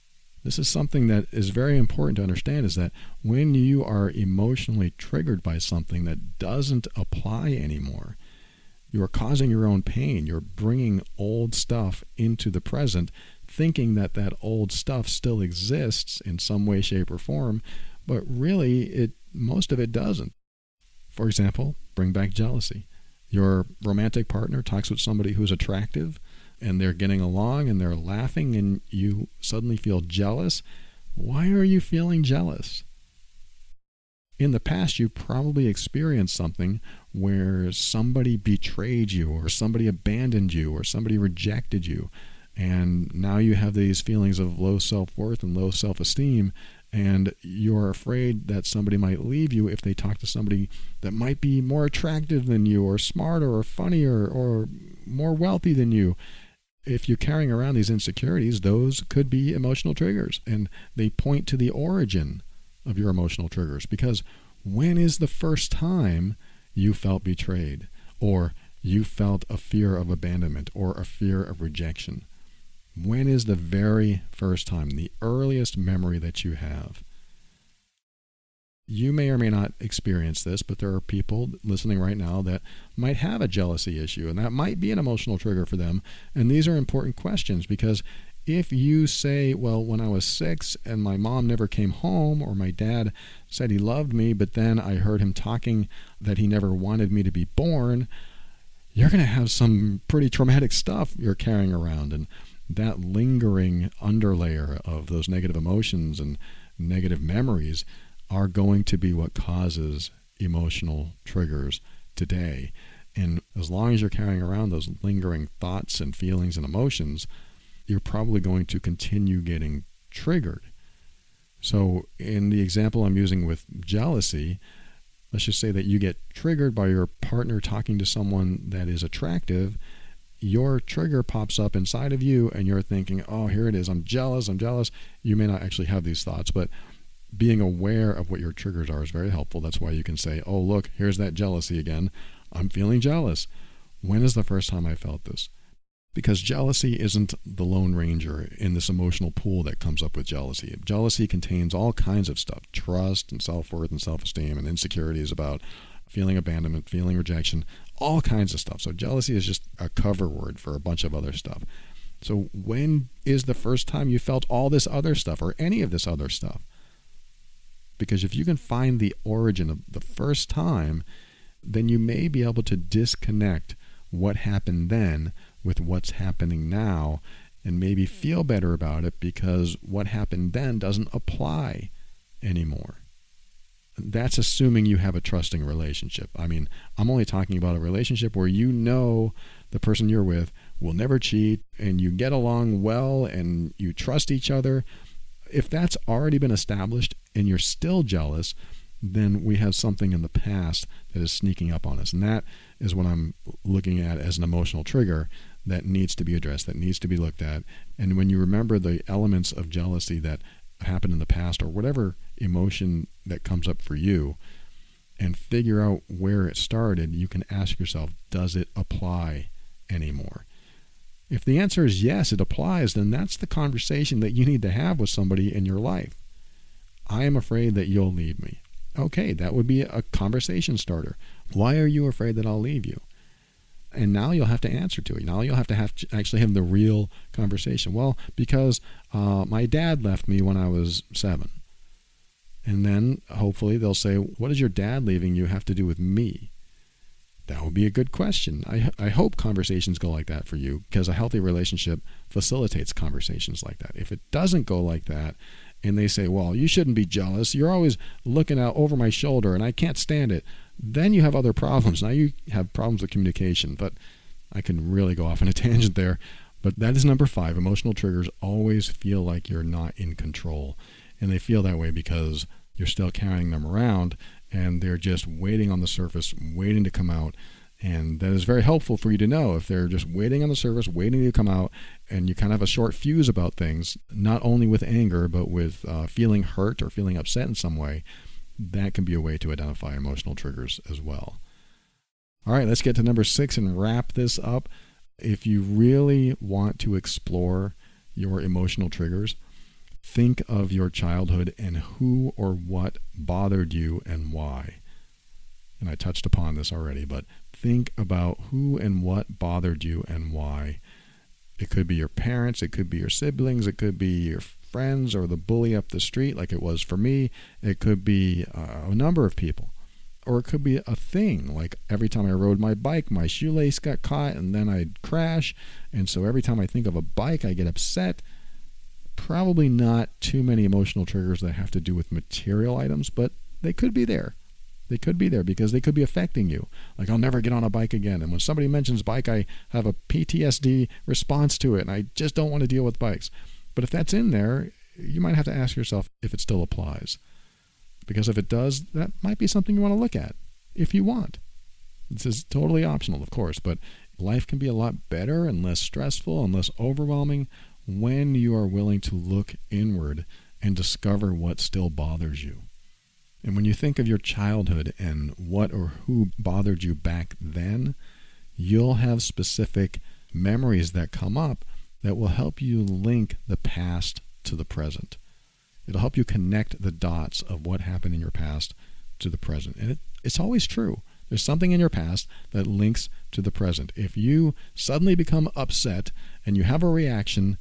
This is something that is very important to understand, is that when you are emotionally triggered by something that doesn't apply anymore, you are causing your own pain. You're bringing old stuff into the present, thinking that that old stuff still exists in some way, shape, or form, but really, it most of it doesn't. For example, bring back jealousy. Your romantic partner talks with somebody who's attractive, and they're getting along, and they're laughing, and you suddenly feel jealous. Why are you feeling jealous? In the past, you probably experienced something where somebody betrayed you, or somebody abandoned you, or somebody rejected you, and now you have these feelings of low self-worth and low self-esteem, and you're afraid that somebody might leave you if they talk to somebody that might be more attractive than you, or smarter, or funnier, or more wealthy than you. If you're carrying around these insecurities, those could be emotional triggers, and they point to the origin of your emotional triggers. Because when is the first time you felt betrayed, or you felt a fear of abandonment, or a fear of rejection? When is the very first time, the earliest memory that you have? You may or may not experience this, but there are people listening right now that might have a jealousy issue, and that might be an emotional trigger for them. And these are important questions, because if you say, well, when I was six and my mom never came home, or my dad said he loved me, but then I heard him talking that he never wanted me to be born, you're going to have some pretty traumatic stuff you're carrying around. And that lingering underlayer of those negative emotions and negative memories are going to be what causes emotional triggers today. And as long as you're carrying around those lingering thoughts and feelings and emotions, you're probably going to continue getting triggered. So in the example I'm using with jealousy, let's just say that you get triggered by your partner talking to someone that is attractive. Your trigger pops up inside of you, and you're thinking, oh, here it is, I'm jealous, I'm jealous. You may not actually have these thoughts, but being aware of what your triggers are is very helpful. That's why you can say, oh, look, here's that jealousy again. I'm feeling jealous. When is the first time I felt this? Because jealousy isn't the Lone Ranger in this emotional pool that comes up with jealousy. Jealousy contains all kinds of stuff: trust and self-worth and self-esteem, and insecurities about feeling abandonment, feeling rejection, all kinds of stuff. So jealousy is just a cover word for a bunch of other stuff. So when is the first time you felt all this other stuff, or any of this other stuff? Because if you can find the origin of the first time, then you may be able to disconnect what happened then with what's happening now, and maybe feel better about it, because what happened then doesn't apply anymore. That's assuming you have a trusting relationship. I mean, I'm only talking about a relationship where you know the person you're with will never cheat, and you get along well, and you trust each other. If that's already been established and you're still jealous, then we have something in the past that is sneaking up on us. And that is what I'm looking at as an emotional trigger that needs to be addressed, that needs to be looked at. And when you remember the elements of jealousy that happened in the past, or whatever emotion that comes up for you, and figure out where it started, you can ask yourself, does it apply anymore? If the answer is yes, it applies, then that's the conversation that you need to have with somebody in your life. I am afraid that you'll leave me. Okay, that would be a conversation starter. Why are you afraid that I'll leave you? And now you'll have to answer to it. Now you'll have to have to actually have the real conversation. Well, because uh, my dad left me when I was seven. And then hopefully they'll say, what does your dad leaving you have to do with me? That would be a good question. I, I hope conversations go like that for you, because a healthy relationship facilitates conversations like that. If it doesn't go like that, and they say, well, you shouldn't be jealous, you're always looking out over my shoulder and I can't stand it, then you have other problems. Now you have problems with communication. But I can really go off on a tangent there. But that is number five. Emotional triggers always feel like you're not in control. And they feel that way because you're still carrying them around, and they're just waiting on the surface, waiting to come out. And that is very helpful for you to know. If they're just waiting on the surface, waiting to come out, and you kind of have a short fuse about things, not only with anger, but with uh, feeling hurt or feeling upset in some way, that can be a way to identify emotional triggers as well. All right, let's get to number six and wrap this up. If you really want to explore your emotional triggers, think of your childhood and who or what bothered you and why. And I touched upon this already, but think about who and what bothered you and why. It could be your parents, it could be your siblings, it could be your friends or the bully up the street like it was for me. It could be uh, a number of people. Or it could be a thing, like every time I rode my bike, my shoelace got caught and then I'd crash. And so every time I think of a bike, I get upset. Probably not too many emotional triggers that have to do with material items, but they could be there. They could be there because they could be affecting you. Like, I'll never get on a bike again. And when somebody mentions bike, I have a P T S D response to it, and I just don't want to deal with bikes. But if that's in there, you might have to ask yourself if it still applies. Because if it does, that might be something you want to look at, if you want. This is totally optional, of course, but life can be a lot better and less stressful and less overwhelming when you are willing to look inward and discover what still bothers you. And when you think of your childhood and what or who bothered you back then, you'll have specific memories that come up that will help you link the past to the present. It'll help you connect the dots of what happened in your past to the present. And it, it's always true. There's something in your past that links to the present. If you suddenly become upset and you have a reaction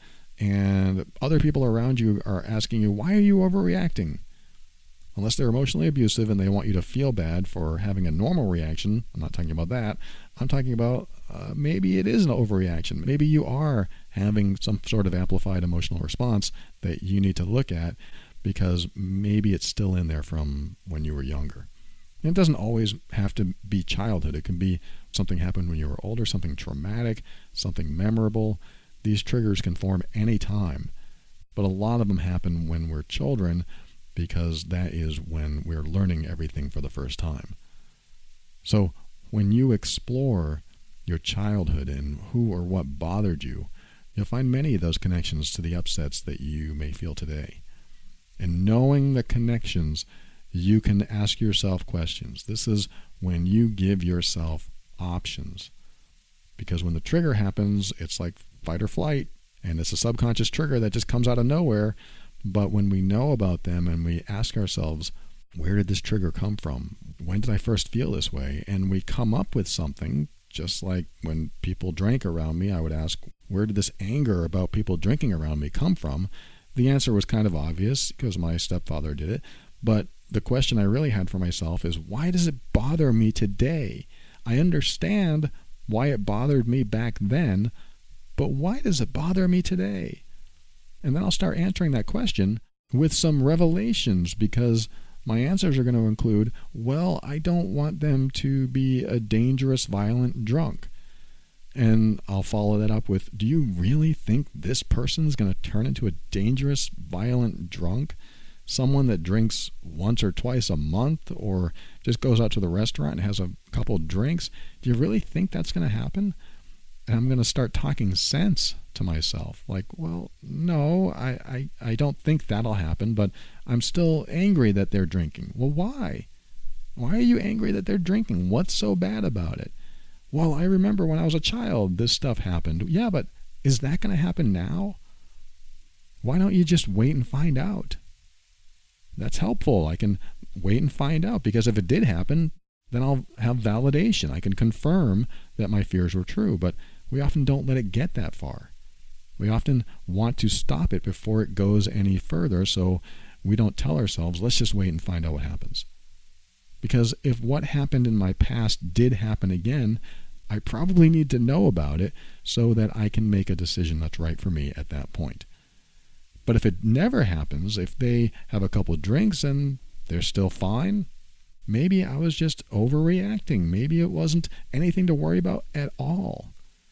and other people around you are asking you, why are you overreacting? Unless they're emotionally abusive and they want you to feel bad for having a normal reaction. I'm not talking about that. I'm talking about uh, maybe it is an overreaction. Maybe you are having some sort of amplified emotional response that you need to look at because maybe it's still in there from when you were younger. And it doesn't always have to be childhood. It can be something happened when you were older, something traumatic, something memorable. These triggers can form any time, but a lot of them happen when we're children, because that is when we're learning everything for the first time. So when you explore your childhood and who or what bothered you, you'll find many of those connections to the upsets that you may feel today. And knowing the connections, you can ask yourself questions. This is when you give yourself options. Because when the trigger happens, it's like fight or flight, and it's a subconscious trigger that just comes out of nowhere. But when we know about them and we ask ourselves, where did this trigger come from? When did I first feel this way? And we come up with something, just like when people drank around me, I would ask, where did this anger about people drinking around me come from? The answer was kind of obvious because my stepfather did it. But the question I really had for myself is, why does it bother me today? I understand why it bothered me back then, but why does it bother me today? And then I'll start answering that question with some revelations, because my answers are going to include, well, I don't want them to be a dangerous, violent drunk. And I'll follow that up with, do you really think this person's going to turn into a dangerous, violent drunk? Someone that drinks once or twice a month or just goes out to the restaurant and has a couple drinks? Do you really think that's going to happen? And I'm going to start talking sense to myself. Like, well, no, I, I, I don't think that'll happen, but I'm still angry that they're drinking. Well, why? Why are you angry that they're drinking? What's so bad about it? Well, I remember when I was a child, this stuff happened. Yeah, but is that going to happen now? Why don't you just wait and find out? That's helpful. I can wait and find out, because if it did happen, then I'll have validation. I can confirm that my fears were true, but we often don't let it get that far. We often want to stop it before it goes any further, so we don't tell ourselves, let's just wait and find out what happens. Because if what happened in my past did happen again, I probably need to know about it so that I can make a decision that's right for me at that point. But if it never happens, if they have a couple drinks and they're still fine, maybe I was just overreacting. Maybe it wasn't anything to worry about at all.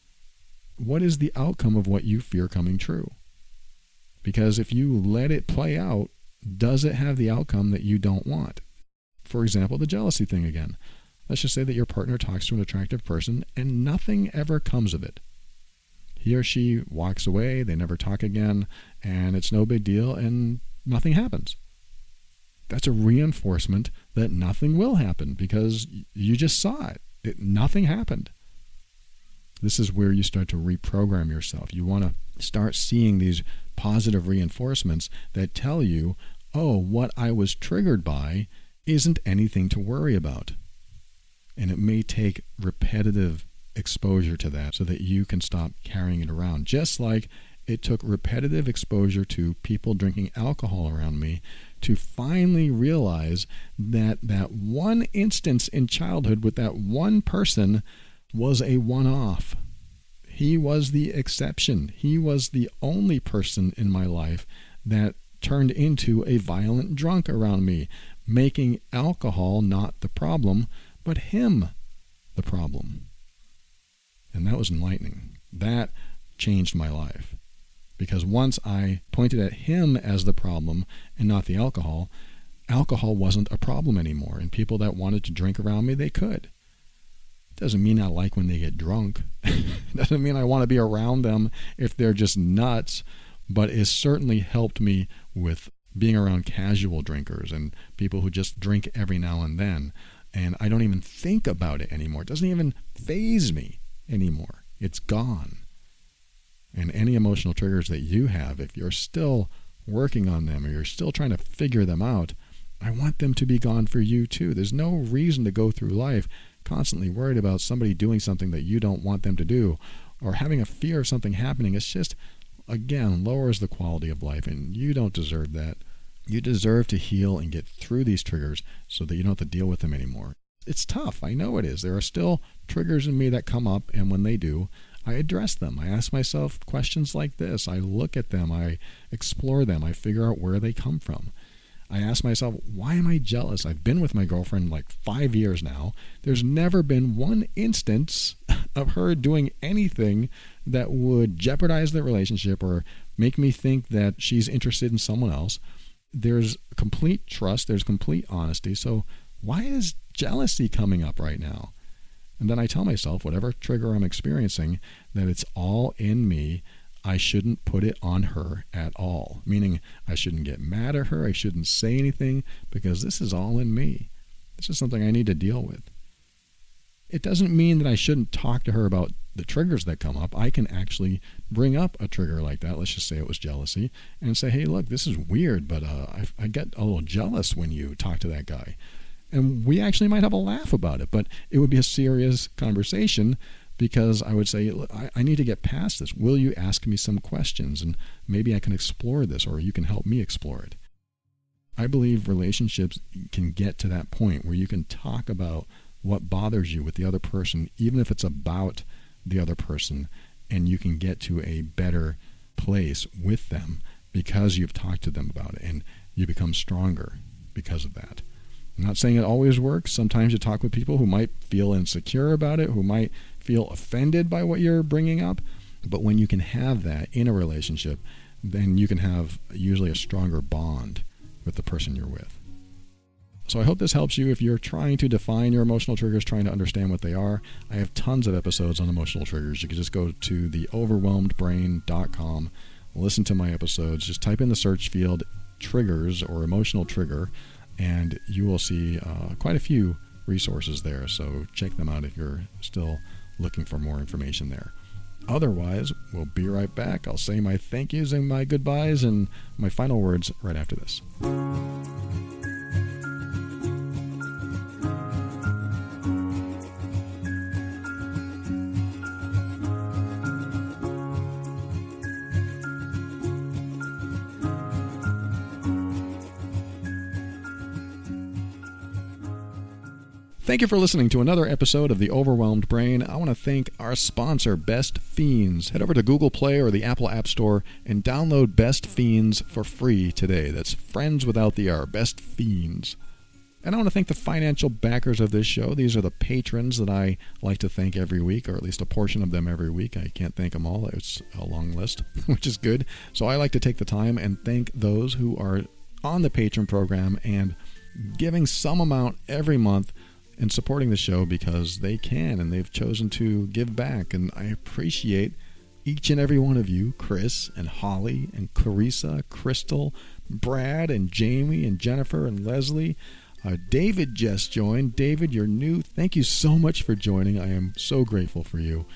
What is the outcome of what you fear coming true? Because if you let it play out, does it have the outcome that you don't want? For example, the jealousy thing again. Let's just say that your partner talks to an attractive person and nothing ever comes of it. He or she walks away, they never talk again, and it's no big deal, and nothing happens. That's a reinforcement that nothing will happen because you just saw it. it nothing happened. This is where you start to reprogram yourself. You want to start seeing these positive reinforcements that tell you, oh, what I was triggered by isn't anything to worry about. And it may take repetitive exposure to that so that you can stop carrying it around. Just like it took repetitive exposure to people drinking alcohol around me to finally realize that that one instance in childhood with that one person was a one-off. He was the exception. He was the only person in my life that turned into a violent drunk around me, making alcohol not the problem, but him the problem. And that was enlightening. That changed my life. Because once I pointed at him as the problem and not the alcohol, alcohol wasn't a problem anymore. And people that wanted to drink around me, they could. Doesn't mean I like when they get drunk. Doesn't mean I want to be around them if they're just nuts. But it certainly helped me with being around casual drinkers and people who just drink every now and then. And I don't even think about it anymore. It doesn't even faze me anymore. It's gone. And any emotional triggers that you have, if you're still working on them or you're still trying to figure them out, I want them to be gone for you too. There's no reason to go through life constantly worried about somebody doing something that you don't want them to do or having a fear of something happening. It's just, again, lowers the quality of life, and you don't deserve that. You deserve to heal and get through these triggers so that you don't have to deal with them anymore. It's tough. I know it is. There are still triggers in me that come up, and when they do, I address them. I ask myself questions like this. I look at them. I explore them. I figure out where they come from. I ask myself, why am I jealous? I've been with my girlfriend like five years now. There's never been one instance of her doing anything that would jeopardize the relationship or make me think that she's interested in someone else. There's complete trust. There's complete honesty. So why is jealousy coming up right now? And then I tell myself, whatever trigger I'm experiencing, that it's all in me. I shouldn't put it on her at all. Meaning I shouldn't get mad at her. I shouldn't say anything because this is all in me. This is something I need to deal with. It doesn't mean that I shouldn't talk to her about the triggers that come up. I can actually bring up a trigger like that. Let's just say it was jealousy and say, hey, look, this is weird, but uh, I, I get a little jealous when you talk to that guy. And we actually might have a laugh about it, but it would be a serious conversation because I would say, I, I need to get past this. Will you ask me some questions? And maybe I can explore this, or you can help me explore it. I believe relationships can get to that point where you can talk about what bothers you with the other person, even if it's about the other person, and you can get to a better place with them because you've talked to them about it, and you become stronger because of that. I'm not saying it always works. Sometimes you talk with people who might feel insecure about it, who might feel offended by what you're bringing up. But when you can have that in a relationship, then you can have usually a stronger bond with the person you're with. So I hope this helps you if you're trying to define your emotional triggers, trying to understand what they are. I have tons of episodes on emotional triggers. You can just go to the overwhelmed brain dot com, listen to my episodes. Just type in the search field triggers or emotional trigger, and you will see uh, quite a few resources there. So check them out if you're still looking for more information there. Otherwise, we'll be right back. I'll say my thank yous and my goodbyes and my final words right after this. Thank you for listening to another episode of The Overwhelmed Brain. I want to thank our sponsor, Best Fiends. Head over to Google Play or the Apple App Store and download Best Fiends for free today. That's friends without the R, Best Fiends. And I want to thank the financial backers of this show. These are the patrons that I like to thank every week, or at least a portion of them every week. I can't thank them all. It's a long list, which is good. So I like to take the time and thank those who are on the patron program and giving some amount every month and supporting the show because they can and they've chosen to give back. And I appreciate each and every one of you, Chris and Holly and Clarissa, Crystal, Brad and Jamie and Jennifer and Leslie. Uh, David just joined. David, you're new. Thank you so much for joining. I am so grateful for you.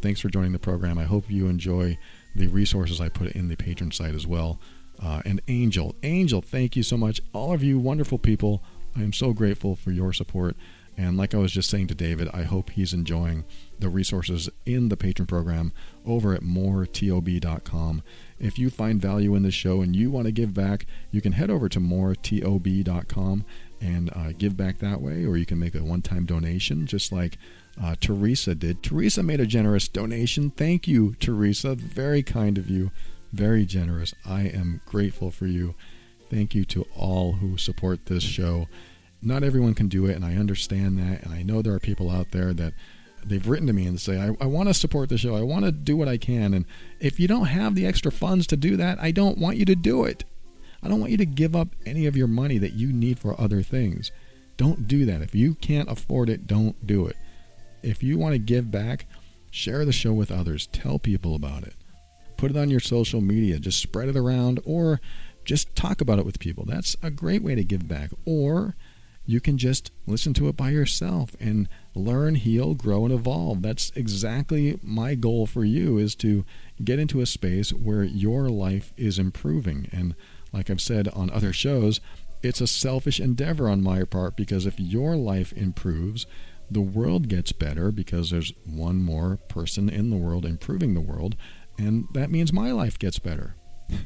thanks for joining the program. I hope you enjoy the resources I put in the patron site as well. Uh, and Angel, Angel, thank you so much. All of you wonderful people, I am so grateful for your support. And like I was just saying to David, I hope he's enjoying the resources in the patron program over at more tob dot com. If you find value in this show and you want to give back, you can head over to more tob dot com and uh, give back that way, or you can make a one-time donation just like uh, Teresa did. Teresa made a generous donation. Thank you, Teresa. Very kind of you. Very generous. I am grateful for you. Thank you to all who support this show. Not everyone can do it, and I understand that, and I know there are people out there that they've written to me and say, I, I want to support the show. I want to do what I can, and if you don't have the extra funds to do that, I don't want you to do it. I don't want you to give up any of your money that you need for other things. Don't do that. If you can't afford it, don't do it. If you want to give back, share the show with others. Tell people about it. Put it on your social media. Just spread it around, or just talk about it with people. That's a great way to give back. Or you can just listen to it by yourself and learn, heal, grow, and evolve. That's exactly my goal for you, is to get into a space where your life is improving. And like I've said on other shows, it's a selfish endeavor on my part, because if your life improves, the world gets better, because there's one more person in the world improving the world, and that means my life gets better.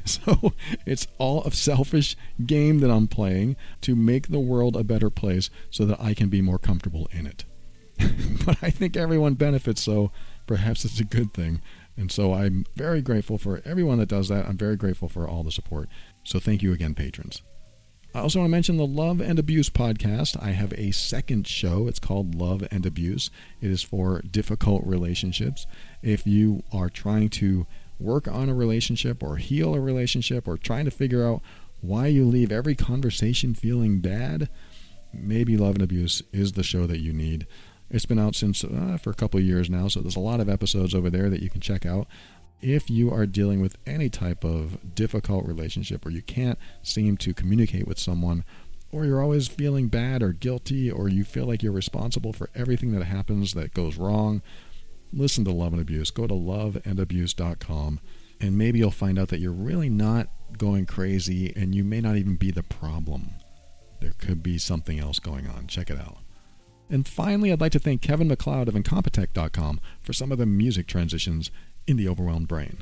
So it's all a selfish game that I'm playing to make the world a better place so that I can be more comfortable in it. But I think everyone benefits, so perhaps it's a good thing. And so I'm very grateful for everyone that does that. I'm very grateful for all the support. So thank you again, patrons. I also want to mention the Love and Abuse podcast. I have a second show. It's called Love and Abuse. It is for difficult relationships. If you are trying to work on a relationship or heal a relationship, or trying to figure out why you leave every conversation feeling bad, maybe Love and Abuse is the show that you need. It's been out since uh, for a couple of years now, so there's a lot of episodes over there that you can check out. If you are dealing with any type of difficult relationship, or you can't seem to communicate with someone, or you're always feeling bad or guilty, or you feel like you're responsible for everything that happens that goes wrong, listen to Love and Abuse. Go to love and abuse dot com, and maybe you'll find out that you're really not going crazy, and you may not even be the problem. There could be something else going on. Check it out. And finally, I'd like to thank Kevin MacLeod of Incompetech dot com for some of the music transitions in The Overwhelmed Brain.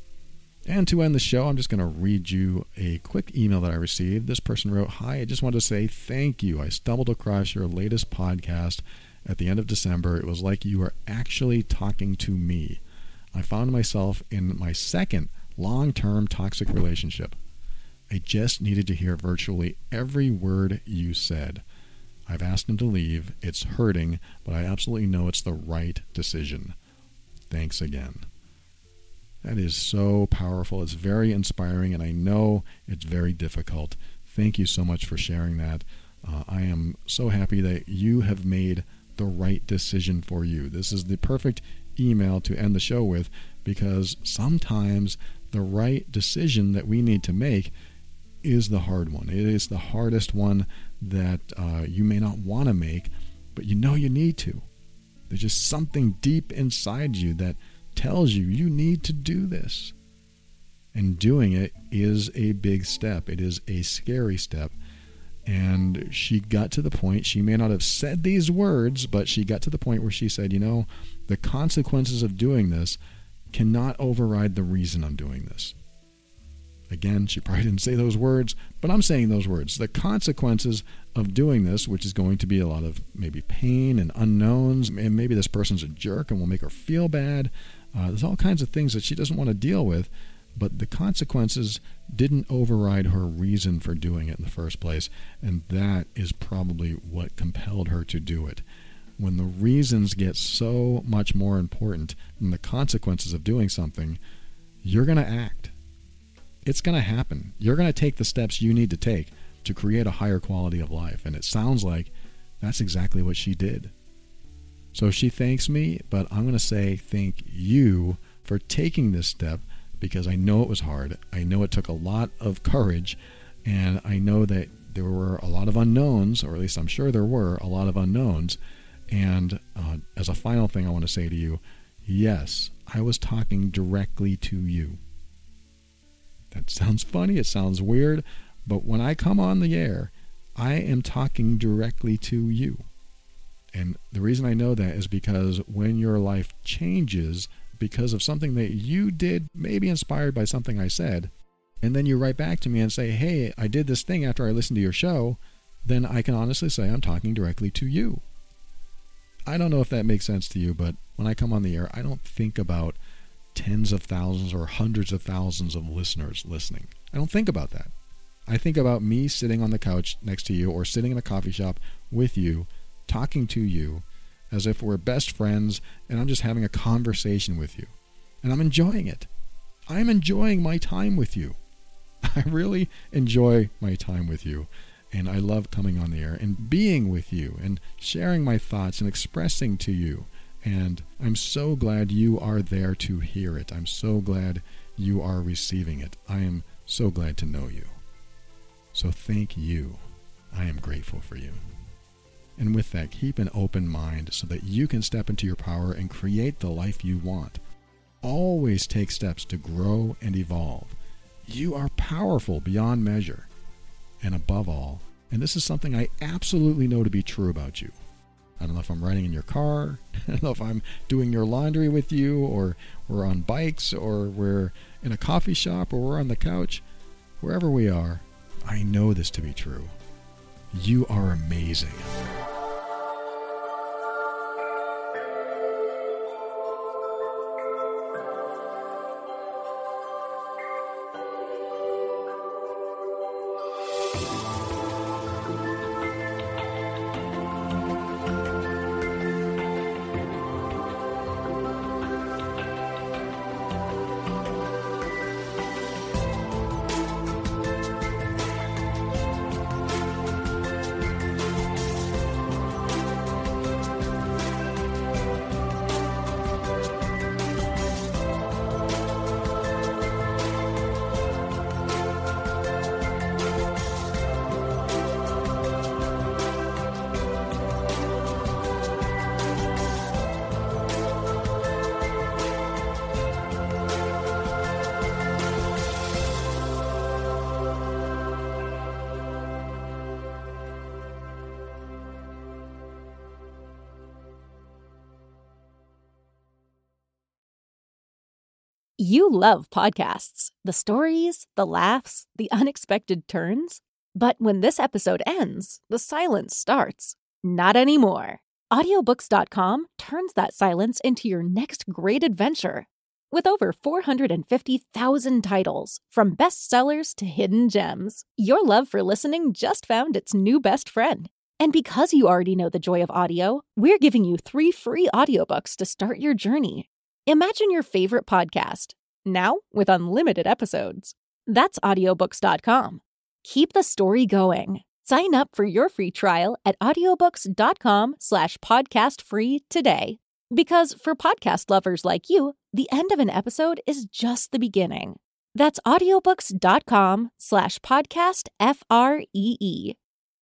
And to end the show, I'm just going to read you a quick email that I received. This person wrote, "Hi, I just wanted to say thank you. I stumbled across your latest podcast at the end of December. It was like you were actually talking to me. I found myself in my second long-term toxic relationship. I just needed to hear virtually every word you said. I've asked him to leave. It's hurting, but I absolutely know it's the right decision. Thanks again." That is so powerful. It's very inspiring, and I know it's very difficult. Thank you so much for sharing that. Uh, I am so happy that you have made the right decision for you. This is the perfect email to end the show with, because sometimes the right decision that we need to make is the hard one. It is the hardest one that uh, you may not want to make, but you know you need to. There's just something deep inside you that tells you you need to do this. And doing it is a big step. It is a scary step. And she got to the point, she may not have said these words, but she got to the point where she said, you know, the consequences of doing this cannot override the reason I'm doing this. Again, she probably didn't say those words, but I'm saying those words. The consequences of doing this, which is going to be a lot of maybe pain and unknowns, and maybe this person's a jerk and will make her feel bad. Uh, there's all kinds of things that she doesn't want to deal with, but the consequences didn't override her reason for doing it in the first place, and that is probably what compelled her to do it. When the reasons get so much more important than the consequences of doing something, you're going to act. It's going to happen. You're going to take the steps you need to take to create a higher quality of life, and it sounds like that's exactly what she did. So she thanks me, but I'm going to say thank you for taking this step, because I know it was hard. I know it took a lot of courage, and I know that there were a lot of unknowns, or at least I'm sure there were a lot of unknowns. And uh, as a final thing, I want to say to you, yes, I was talking directly to you. That sounds funny, it sounds weird, but when I come on the air, I am talking directly to you. And the reason I know that is because when your life changes because of something that you did, maybe inspired by something I said, and then you write back to me and say, hey, I did this thing after I listened to your show, then I can honestly say I'm talking directly to you. I don't know if that makes sense to you, but when I come on the air, I don't think about tens of thousands or hundreds of thousands of listeners listening. I don't think about that. I think about me sitting on the couch next to you or sitting in a coffee shop with you, talking to you as if we're best friends and I'm just having a conversation with you. And I'm enjoying it. I'm enjoying my time with you. I really enjoy my time with you. And I love coming on the air and being with you and sharing my thoughts and expressing to you. And I'm so glad you are there to hear it. I'm so glad you are receiving it. I am so glad to know you. So thank you. I am grateful for you. And with that, keep an open mind so that you can step into your power and create the life you want. Always take steps to grow and evolve. You are powerful beyond measure. And above all, and this is something I absolutely know to be true about you. I don't know if I'm riding in your car, I don't know if I'm doing your laundry with you, or we're on bikes, or we're in a coffee shop, or we're on the couch. Wherever we are, I know this to be true. You are amazing. You love podcasts, the stories, the laughs, the unexpected turns. But when this episode ends, the silence starts. Not anymore. Audiobooks dot com turns that silence into your next great adventure. With over four hundred fifty thousand titles, from bestsellers to hidden gems, your love for listening just found its new best friend. And because you already know the joy of audio, we're giving you three free audiobooks to start your journey. Imagine your favorite podcast, now with unlimited episodes. That's audiobooks dot com. Keep the story going. Sign up for your free trial at audiobooks dot com slash podcast free today. Because for podcast lovers like you, the end of an episode is just the beginning. That's audiobooks dot com slash podcast F R E E.